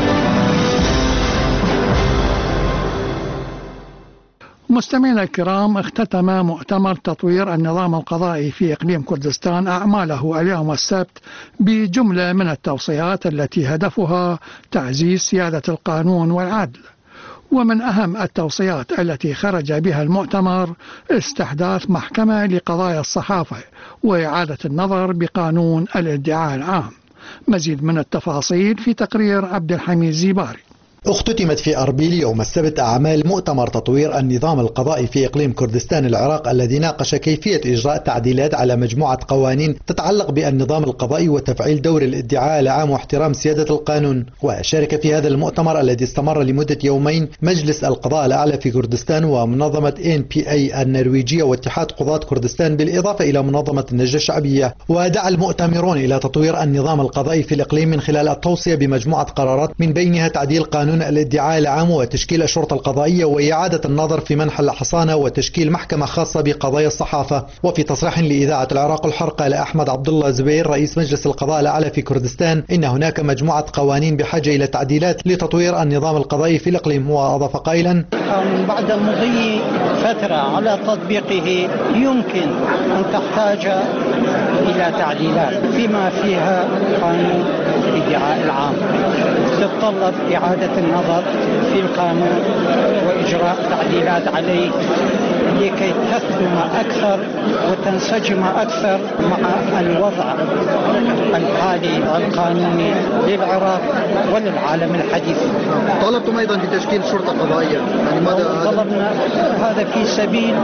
Speaker 6: مستمعينا الكرام، اختتم مؤتمر تطوير النظام القضائي في إقليم كردستان أعماله اليوم السبت بجملة من التوصيات التي هدفها تعزيز سيادة القانون والعدل. ومن أهم التوصيات التي خرج بها المؤتمر استحداث محكمة لقضايا الصحافة وإعادة النظر بقانون الادعاء العام. مزيد من التفاصيل في تقرير عبد الحميد زيباري.
Speaker 22: اختتمت في أربيل يوم السبت أعمال مؤتمر تطوير النظام القضائي في إقليم كردستان العراق الذي ناقش كيفية إجراء تعديلات على مجموعة قوانين تتعلق بالنظام القضائي وتفعيل دور الادعاء العام واحترام سيادة القانون. وشارك في هذا المؤتمر الذي استمر لمدة يومين مجلس القضاء الأعلى في كردستان ومنظمة إن بي إيه النرويجية واتحاد قضاة كردستان بالإضافة إلى منظمة النجدة الشعبية. ودعا المؤتمرون إلى تطوير النظام القضائي في الإقليم من خلال التوصية بمجموعة قرارات من بينها تعديل قانون الادعاء العام وتشكيل الشرطة القضائية وإعادة النظر في منح الحصانة وتشكيل محكمة خاصة بقضايا الصحافة. وفي تصريح لإذاعة العراق الحر قال أحمد عبد الله زبير رئيس مجلس القضاء الأعلى في كردستان إن هناك مجموعة قوانين بحاجة إلى تعديلات لتطوير النظام القضائي في الإقليم. وأضاف قائلا
Speaker 23: بعد مضي فترة على تطبيقه يمكن أن تحتاج إلى تعديلات فيما فيها قانون الادعاء العام، تتطلب إعادة النظر في القانون وإجراء تعديلات عليه لكي تخدم أكثر وتنسجم أكثر مع الوضع الحالي القانوني للعراق وللعالم الحديث.
Speaker 18: طالبتم أيضا بتشكيل شرطة قضائية، يعني ماذا
Speaker 23: طلبنا هذا في سبيل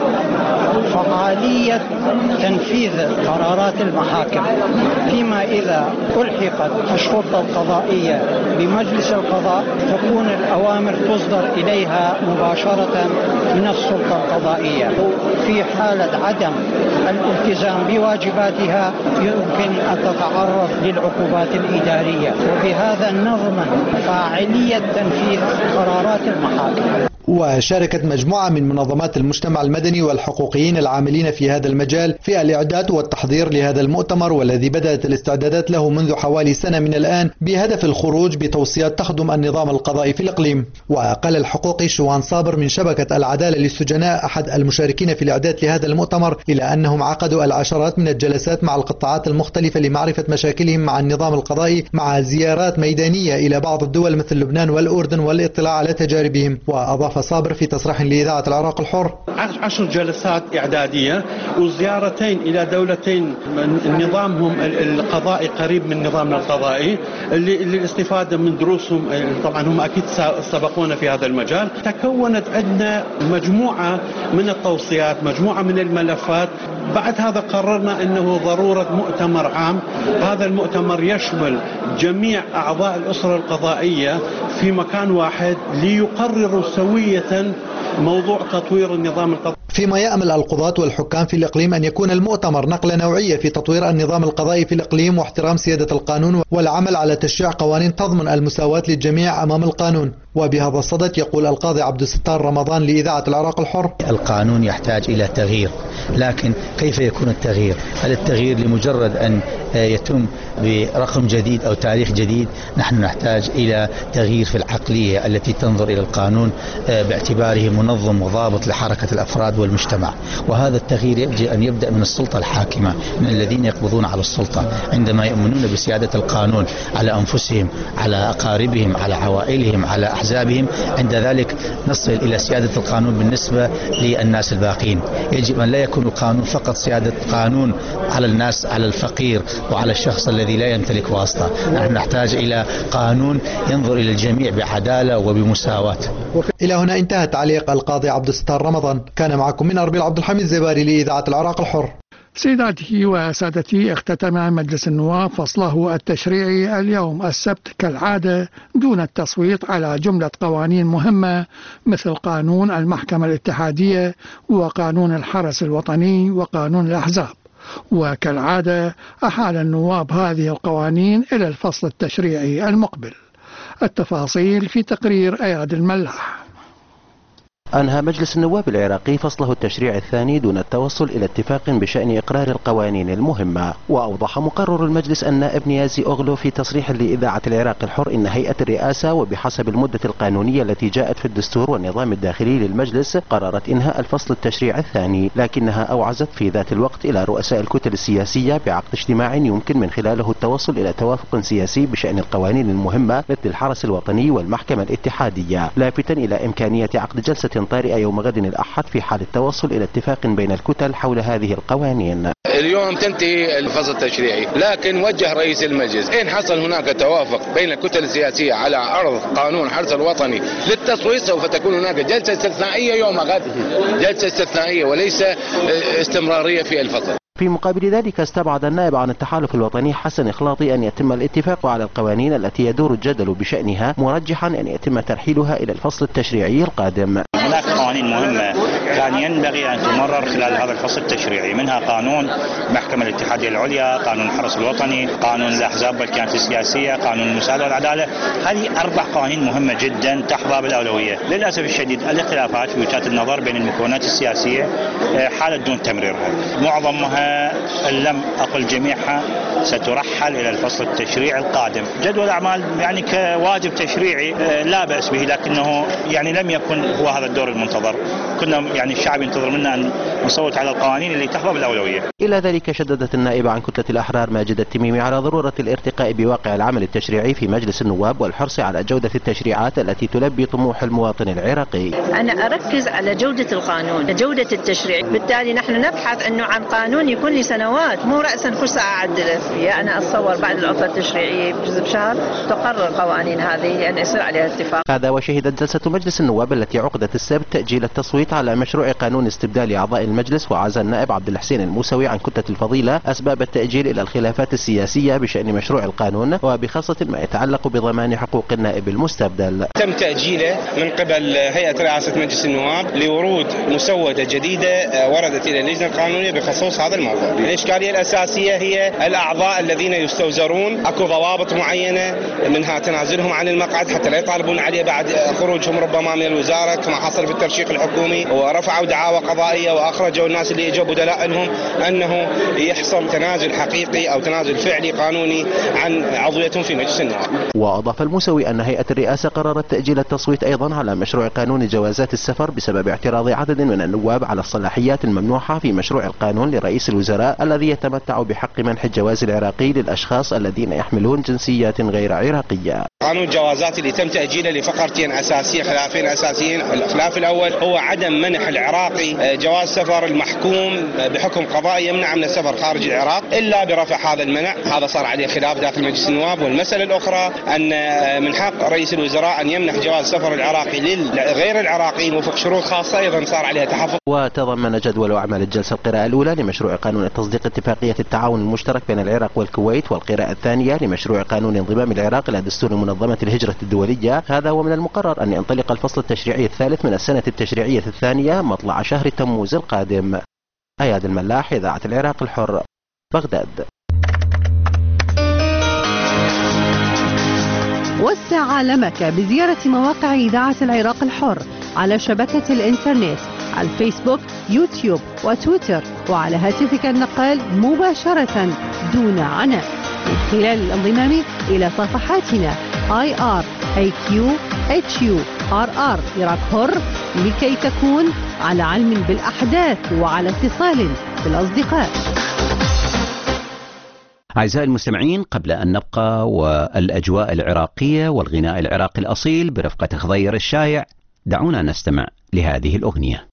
Speaker 23: فعالية تنفيذ قرارات المحاكم، فيما إذا ألحقت الشرطة القضائية بمجلس القضاء تكون الأوامر تصدر إليها مباشرة من السلطة القضائية. في حالة عدم الالتزام بواجباتها يمكن أن تتعرض للعقوبات الإدارية، وبهذا نضمن فاعلية تنفيذ قرارات المحاكم.
Speaker 22: وشاركت مجموعة من منظمات المجتمع المدني والحقوقيين العاملين في هذا المجال في الإعداد والتحضير لهذا المؤتمر، والذي بدأت الاستعدادات له منذ حوالي سنة من الآن بهدف الخروج بتوصيات تخدم النظام القضائي في الإقليم. وقال الحقوقي شوان صابر من شبكة العدالة للسجناء أحد المشاركين في الإعداد لهذا المؤتمر، إلى أنهم عقدوا العشرات من الجلسات مع القطاعات المختلفة لمعرفة مشاكلهم مع النظام القضائي، مع زيارات ميدانية إلى بعض الدول مثل لبنان والأردن والاطلاع على تجاربهم. وأضاف صابر في تصريح لإذاعة العراق الحر:
Speaker 5: عشر جلسات إعدادية وزيارتين إلى دولتين نظامهم القضائي قريب من نظامنا القضائي للاستفادة من دروسهم. طبعا هم أكيد سبقونا في هذا المجال. تكونت عندنا مجموعة من التوصيات، مجموعة من الملفات. بعد هذا قررنا أنه ضرورة مؤتمر عام. هذا المؤتمر يشمل جميع أعضاء الأسرة القضائية في مكان واحد ليقرروا سوية موضوع تطوير النظام القضائي.
Speaker 22: فيما يأمل القضاة والحكام في الإقليم أن يكون المؤتمر نقلة نوعية في تطوير النظام القضائي في الإقليم واحترام سيادة القانون والعمل على تشريع قوانين تضمن المساواة للجميع أمام القانون. وبهذا الصدد يقول القاضي عبد الستار رمضان لإذاعة العراق الحر:
Speaker 8: القانون يحتاج إلى تغيير، لكن كيف يكون التغيير؟ هل التغيير لمجرد أن يتم برقم جديد أو تاريخ جديد؟ نحن نحتاج إلى تغيير في العقلية التي تنظر إلى القانون باعتباره منظم وضابط لحركة الأفراد والمجتمع. وهذا التغيير يجب أن يبدأ من السلطة الحاكمة، من الذين يقبضون على السلطة، عندما يؤمنون بسيادة القانون على أنفسهم، على أقاربهم، على عوائلهم، على أحزابهم، عند ذلك نصل إلى سيادة القانون بالنسبة للناس الباقين. يجب أن لا يكون القانون فقط سيادة قانون على الناس، على الفقير وعلى الشخص الذي لا يمتلك واسطة. نحن نحتاج إلى قانون ينظر إلى الجميع بعدالة وبمساواة.
Speaker 22: إلى هنا انتهى تعليق القاضي عبد الستار رمضان. كان معكم من أربيل عبد الحميد زباري لإذاعة العراق الحر.
Speaker 6: سيداتي وسادتي، اختتم مجلس النواب فصله التشريعي اليوم السبت كالعادة دون التصويت على جملة قوانين مهمة مثل قانون المحكمة الاتحادية وقانون الحرس الوطني وقانون الأحزاب. وكالعادة أحال النواب هذه القوانين إلى الفصل التشريعي المقبل. التفاصيل في تقرير أياد الملاح.
Speaker 9: أنهى مجلس النواب العراقي فصله التشريع الثاني دون التوصل إلى اتفاق بشأن إقرار القوانين المهمة. وأوضح مقرر المجلس النائب نيازي أغلو في تصريح لإذاعة العراق الحر إن هيئة الرئاسة وبحسب المدة القانونية التي جاءت في الدستور والنظام الداخلي للمجلس قررت إنهاء الفصل التشريع الثاني، لكنها أوعزت في ذات الوقت إلى رؤساء الكتل السياسية بعقد اجتماع يمكن من خلاله التوصل إلى توافق سياسي بشأن القوانين المهمة مثل الحرس الوطني والمحكمة الاتحادية، لافتا إلى إمكانية عقد جلسة طارئة يوم غد الأحد في حال التوصل إلى اتفاق بين الكتل حول هذه القوانين.
Speaker 24: اليوم تنتهي الفصل التشريعي، لكن وجه رئيس المجلس إن حصل هناك توافق بين الكتل السياسية على عرض قانون الحرس الوطني للتصويت سوف تكون هناك جلسة استثنائية يوم غد، جلسة استثنائية وليس استمرارية في الفصل.
Speaker 9: في مقابل ذلك استبعد النائب عن التحالف الوطني حسن إخلاطي أن يتم الاتفاق على القوانين التي يدور الجدل بشأنها، مرجحا أن يتم ترحيلها إلى الفصل التشريعي القادم.
Speaker 25: هناك قوانين مهمة كان ينبغي أن تمرر خلال هذا الفصل التشريعي، منها قانون محكمة الاتحادية العليا، قانون الحرس الوطني، قانون الأحزاب والكيانات السياسية، قانون المساواة والعدالة. هذه أربع قوانين مهمة جدا تحظى بالأولوية. للأسف الشديد الاختلافات في وجهات النظر بين المكونات السياسية حالت دون تمريرها، معظمها إن لم أقل جميعها سترحل إلى الفصل التشريعي القادم. جدول الأعمال يعني كواجب تشريعي لا بأس به، لكنه يعني لم يكن هو هذا الدور المنتظر. كنا يعني الشعب ينتظر منا أن نصوت على القوانين اللي تحظى بالأولوية.
Speaker 9: إلى ذلك شددت النائبة عن كتلة الأحرار ماجدة التميمي على ضرورة الارتقاء بواقع العمل التشريعي في مجلس النواب والحرص على جودة التشريعات التي تلبي طموح المواطن العراقي.
Speaker 7: أنا أركز على جودة القانون، جودة التشريع، بالتالي نحن نبحث أنه عن قانون يكون لي سنوات، مو رأسا كل ساعة أعدله فيه. أنا أتصور بعد العطلة التشريعية بجزء بشهر تقرر القوانين هذه أن يصير عليها اتفاق.
Speaker 9: هذا وشهدت جلسة مجلس النواب التي عقدت السبت تأجيل التصويت على مشروع قانون استبدال أعضاء المجلس، وعزى النائب عبد الحسين الموسوي عن كتلة الفضيلة أسباب التأجيل إلى الخلافات السياسية بشأن مشروع القانون، وبخاصة ما يتعلق بضمان حقوق النائب المستبدل.
Speaker 12: تم تأجيله من قبل هيئة رئاسة مجلس النواب لورود مسودة جديدة وردت إلى اللجنة القانونية بخصوص هذا الموضوع. الإشكالية الأساسية هي الأعضاء الذين يستوزرون، أكو ضوابط معينة منها تنازلهم عن المقعد حتى لا يطالبون عليه بعد خروجهم ربما من الوزارة كما حصل في الترشيق الحكومي، ورفعوا دعاوى قضائية وأخرجوا الناس اللي اجوا بدلاء لهم أنه يحصل تنازل حقيقي أو تنازل فعلي قانوني عن عضويتهم في مجلس النواب.
Speaker 9: وأضاف الموسوي أن هيئة الرئاسة قررت تأجيل التصويت أيضا على مشروع قانون جوازات السفر بسبب اعتراض عدد من النواب على الصلاحيات الممنوحة في مشروع القانون لرئيس الوزراء الذي يتمتع بحق منح الجواز العراقي للأشخاص الذين يحملون جنسيات غير عراقية.
Speaker 12: قانون الجوازات اللي تم تأجيله لفقرتين أساسية، خلافين أساسيين. الخلاف الأول هو عدم منح العراقي جواز سفر المحكوم بحكم قضائي يمنع من السفر خارج العراق إلا برفع هذا المنع، هذا صار عليه خلاف داخل مجلس النواب. والمسألة الأخرى أن من حق رئيس الوزراء أن يمنح جواز سفر العراقي لغير العراقيين وفق شروط خاصة أيضا صار عليها تحفظ.
Speaker 9: وتضمن جدول أعمال الجلسة القراءة الأولى لمشروع قانون تصديق اتفاقية التعاون المشترك بين العراق والكويت، والقراءة الثانية لمشروع قانون انضمام العراق إلى دستور منظمة الهجرة الدولية. هذا ومن المقرر أن ينطلق الفصل التشريعي الثالث من السنة التشريعية الثانية مطلع شهر تموز القادم. أياد الملاح، إذاعة العراق الحر، بغداد.
Speaker 2: وسع عالمك بزيارة مواقع إذاعة العراق الحر على شبكة الإنترنت، على الفيسبوك، يوتيوب وتويتر، وعلى هاتفك النقال مباشرة دون عناء من خلال الانضمام إلى صفحاتنا آي آر إيه كيو إتش يو آر آر عراق حر لكي تكون على علم بالأحداث وعلى اتصال بالأصدقاء.
Speaker 17: أعزائي المستمعين، قبل أن نبقى والأجواء العراقية والغناء العراقي الأصيل برفقة خضير الشايع، دعونا نستمع لهذه الأغنية.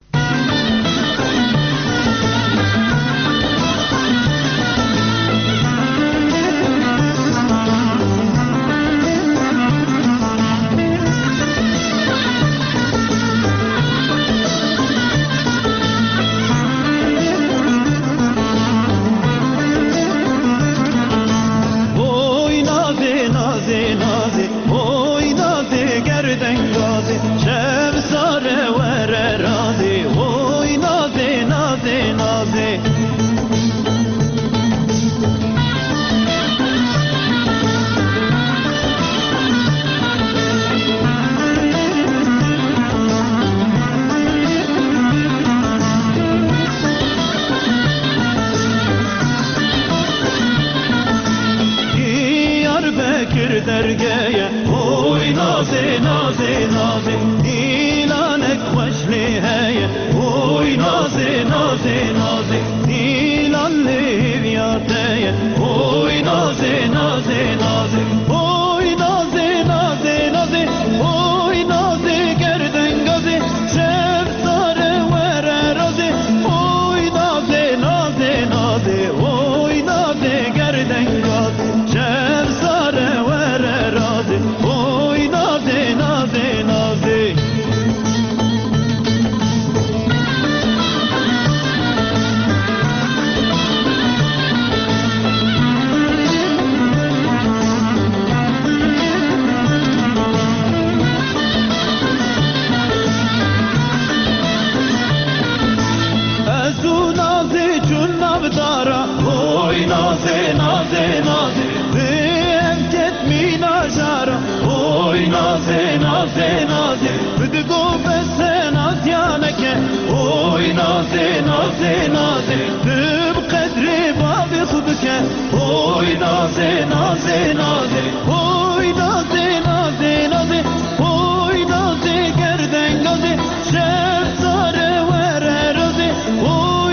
Speaker 13: Oh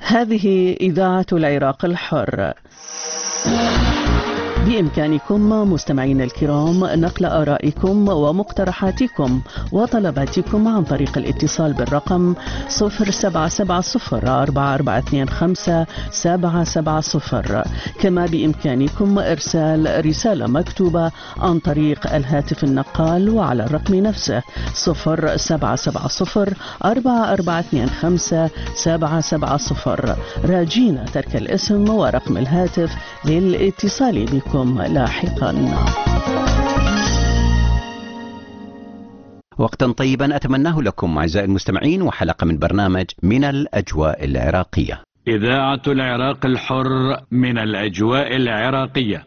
Speaker 13: هذه إذاعة العراق الحر. بإمكانكم مستمعينا الكرام نقل آرائكم ومقترحاتكم وطلباتكم عن طريق الاتصال بالرقم صفر سبعة سبعة صفر أربعة أربعة اثنين خمسة سبعة سبعة صفر. كما بإمكانكم إرسال رسالة مكتوبة عن طريق الهاتف النقال وعلى الرقم نفسه صفر سبعة سبعة صفر أربعة أربعة اثنين خمسة سبعة سبعة صفر، راجين ترك الاسم ورقم الهاتف للاتصال بكم لاحقا.
Speaker 17: وقتا طيبا أتمناه لكم أعزائي المستمعين، وحلقة من برنامج من الأجواء العراقية.
Speaker 14: إذاعة العراق الحر من الأجواء العراقية.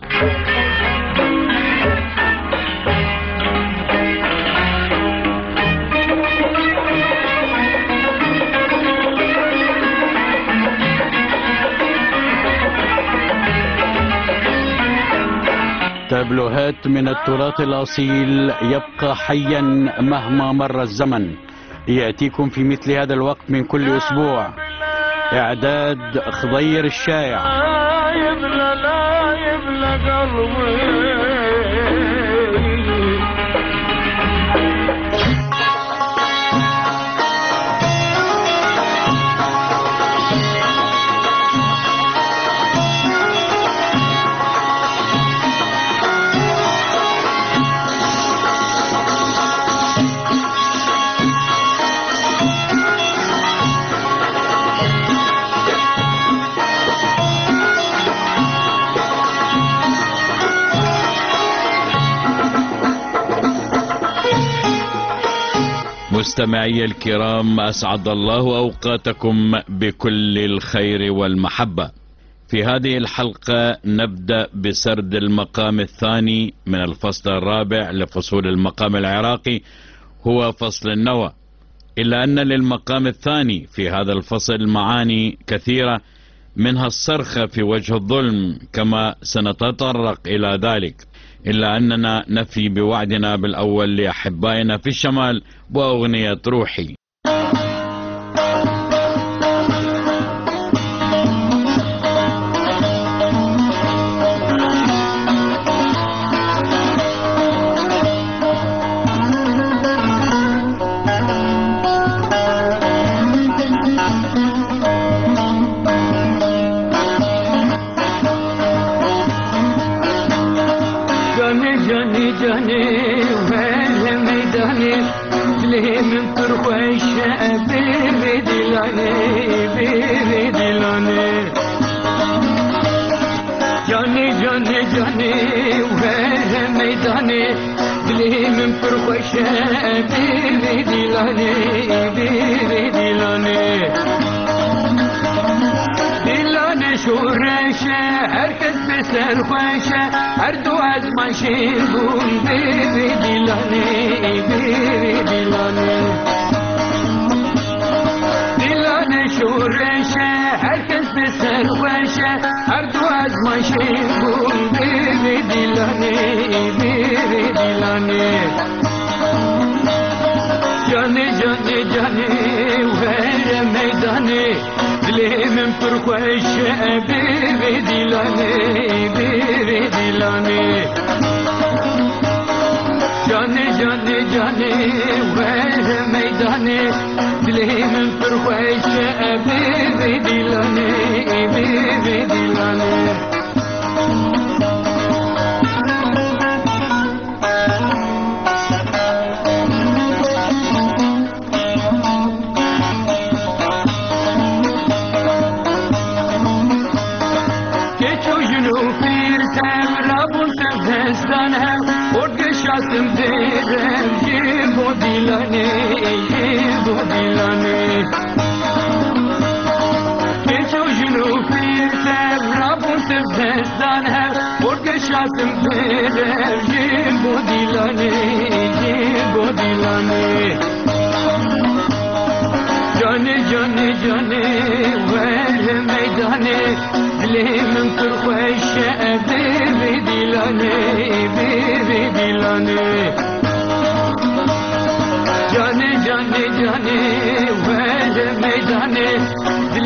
Speaker 14: تابلوهات من التراث الأصيل يبقى حيا مهما مر الزمن، يأتيكم في مثل هذا الوقت من كل أسبوع. إعداد خضير الشايع. لا يبلى لا يبلى قلبي. مستمعي الكرام، أسعد الله أوقاتكم بكل الخير والمحبة. في هذه الحلقة نبدأ بسرد المقام الثاني من الفصل الرابع لفصول المقام العراقي، هو فصل النوى. إلا أن للمقام الثاني في هذا الفصل معاني كثيرة، منها الصرخة في وجه الظلم كما سنتطرق إلى ذلك، إلا أننا نفي بوعدنا بالأول لأحبائنا في الشمال وأغنية روحي.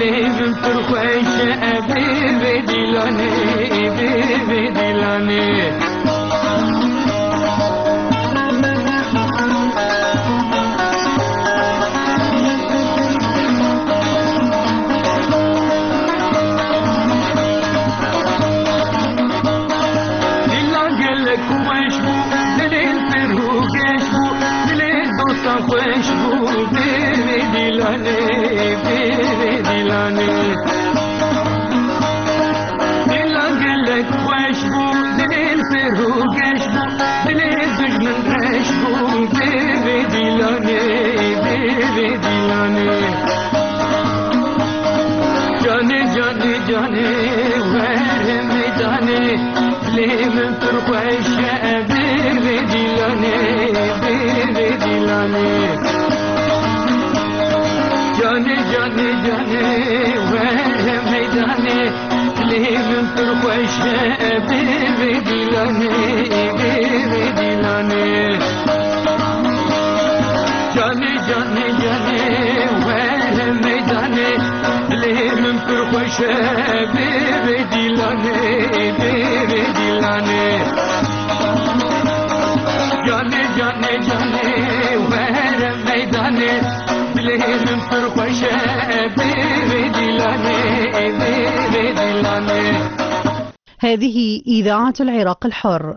Speaker 11: ليم ترخوش أبي ديلاني بي ديلاني خوشبو بی دیلانه بی دیلانه دیلان گلک خوشبو دل فرو گشبو دل دشمن رشبو بی دیلانه بی دیلانه جانه جانه جانه ور میدانه لیم پر خوش بی دیلانه بی دیلانه جانه جانه جانه ور میدانه لیم پر خوش بی دیلانه بی دیلانه جانه جانه جانه ور میدانه لیم پر خوش بی دیلانه بی دیلانه جانه جانه جانه ور میدانه لیم پر خوش بی دیلانه بی دیلانه.
Speaker 2: هذه إذاعة العراق الحر.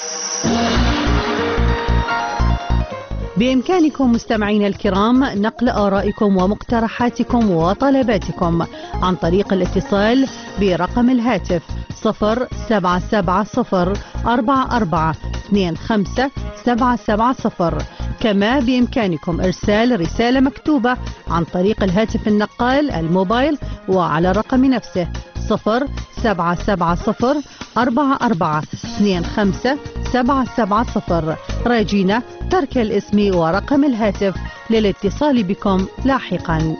Speaker 2: بإمكانكم مستمعينا الكرام نقل آرائكم ومقترحاتكم وطلباتكم عن طريق الاتصال برقم الهاتف صفر سبعة سبعة صفر أربعة أربعة اثنين خمسة سبعة سبعة صفر. كما بإمكانكم إرسال رسالة مكتوبة عن طريق الهاتف النقال الموبايل وعلى الرقم نفسه صفر سبعة سبعة صفر أربعة أربعة اثنين خمسة سبعة سبعة صفر. راجينا ترك الاسم ورقم الهاتف للاتصال بكم لاحقا.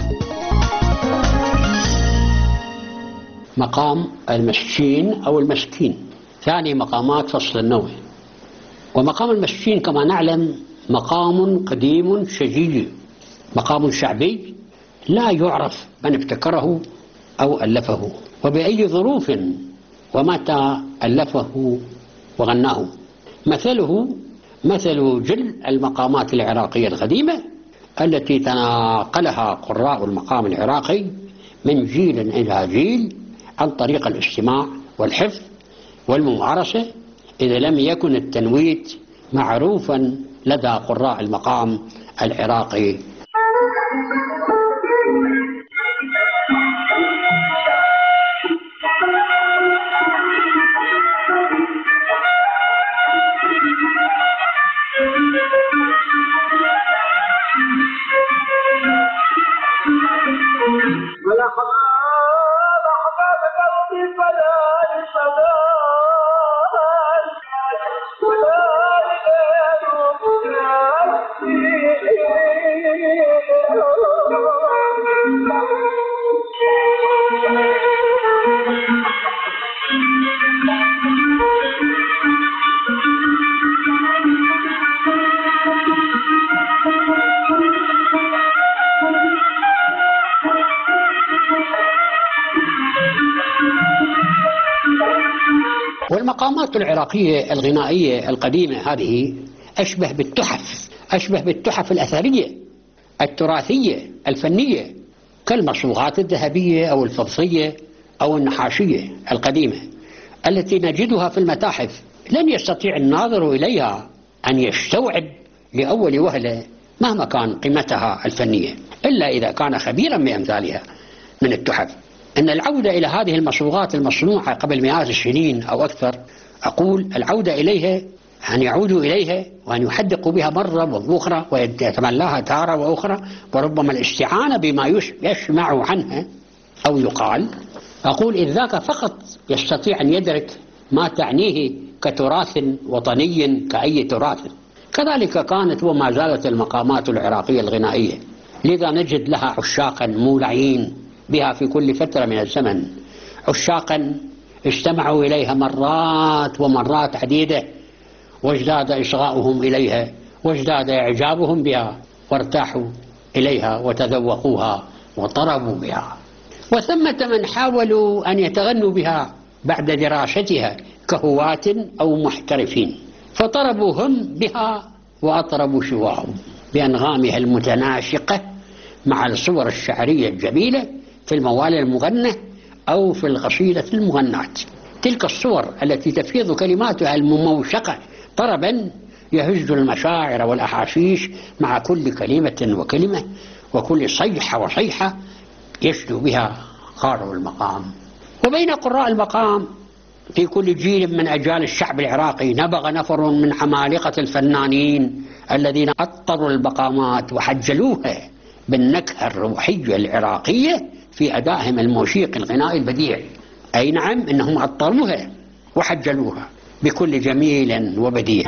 Speaker 15: مقام المسكين أو المسكين ثاني مقامات فصل النوع. ومقام المسكين كما نعلم مقام قديم شجيع، مقام شعبي لا يعرف من ابتكره أو ألفه وبأي ظروف ومتى ألفه وغناه. مثله مثل جل المقامات العراقية القديمة التي تناقلها قراء المقام العراقي من جيل إلى جيل عن طريق الاستماع والحفظ والممارسة، إذا لم يكن التنويت معروفا لدى قراء المقام العراقي. والمقامات العراقية الغنائية القديمة هذه أشبه بالتحف أشبه بالتحف الأثرية التراثية الفنية كالمصبوغات الذهبية أو الفضية أو النحاشية القديمة التي نجدها في المتاحف. لن يستطيع الناظر إليها أن يستوعب لأول وهلة مهما كان قيمتها الفنية إلا إذا كان خبيرا بأمثالها من التحف. أن العودة إلى هذه المصبوغات المصنوعة قبل مئات السنين أو أكثر، أقول العودة إليها أن يعودوا إليها وأن يحدقوا بها مرة وأخرى ويتملاها تارة وأخرى، وربما الاستعانة بما يسمع عنها أو يقال. أقول إذ ذاك فقط يستطيع أن يدرك ما تعنيه كتراث وطني كأي تراث. كذلك كانت وما زالت المقامات العراقية الغنائية، لذا نجد لها عشاقا مولعين بها في كل فترة من الزمن، عشاقا استمعوا إليها مرات ومرات عديدة وازداد إصغاؤهم إليها وازداد إعجابهم بها وارتاحوا إليها وتذوقوها وطربوا بها. وثمة من حاولوا أن يتغنوا بها بعد دراستها كهواة أو محترفين، فطربوا هم بها وأطربوا سواهم بأنغامها المتناسقة مع الصور الشعرية الجميلة في الموال المغنى أو في القصيدة المغناة. تلك الصور التي تفيض كلماتها المموشقة طربا يهز المشاعر والأحاسيس مع كل كلمة وكلمة وكل صيحة وصيحة يشدو بها قارئ المقام. وبين قراء المقام في كل جيل من أجيال الشعب العراقي نبغ نفر من عمالقة الفنانين الذين أطروا المقامات وحجلوها بالنكهة الروحية العراقية في أدائهم الموسيقي الغنائي البديع. أي نعم، إنهم أطروها وحجلوها بكل جميل وبديع.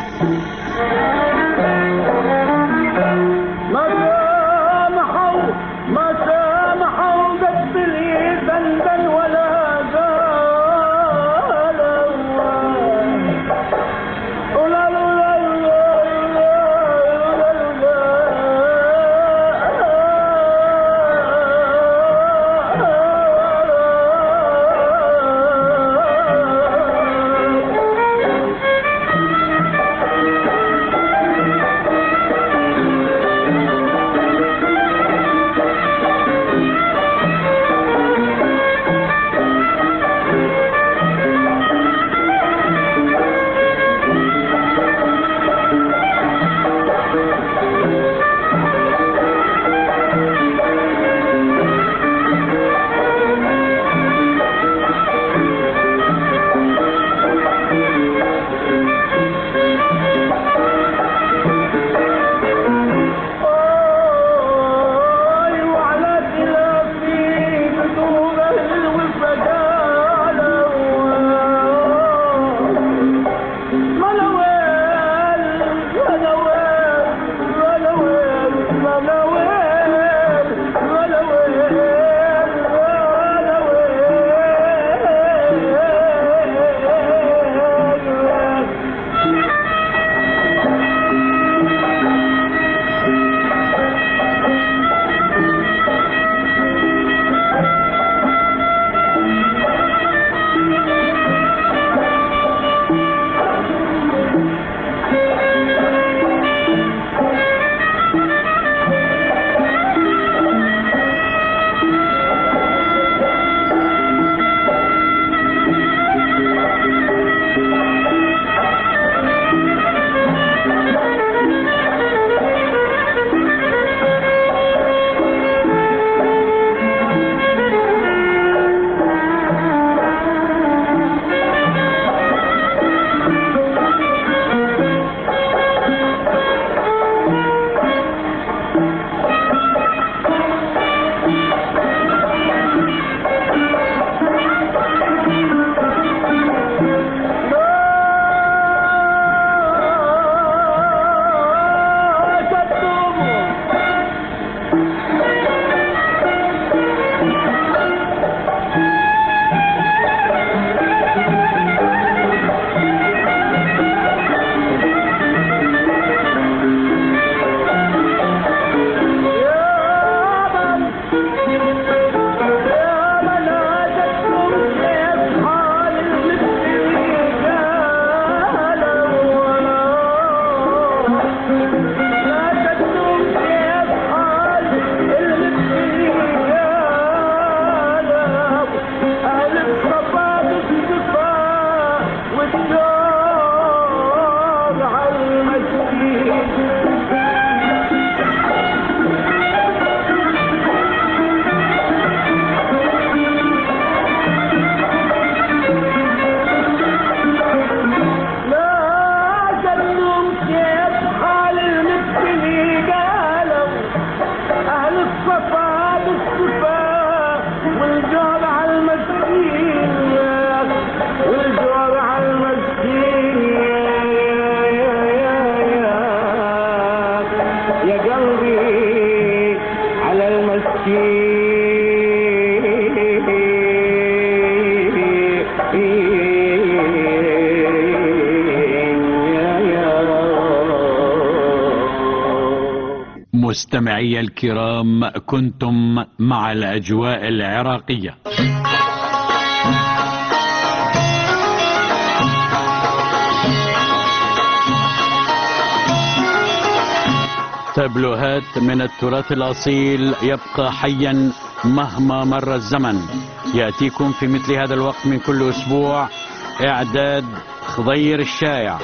Speaker 14: مستمعي الكرام، كنتم مع الأجواء العراقية. تابلوهات من التراث الأصيل يبقى حيا مهما مر الزمن. يأتيكم في مثل هذا الوقت من كل أسبوع. إعداد خضير الشايع.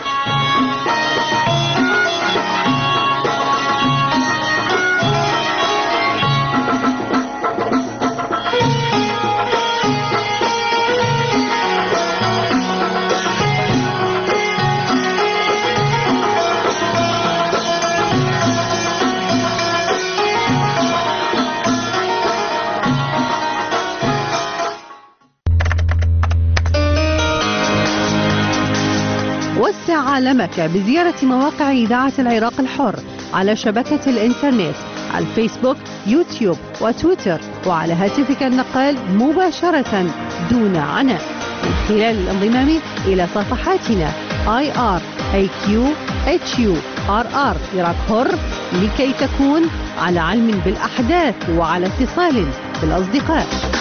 Speaker 2: وسع عالمك بزيارة مواقع إذاعة العراق الحر على شبكة الإنترنت، على الفيسبوك، يوتيوب وتويتر، وعلى هاتفك النقال مباشرة دون عناء من خلال الانضمام إلى صفحاتنا آي آر إيه كيو إتش يو آر آر عراق حر لكي تكون على علم بالأحداث وعلى اتصال بالأصدقاء.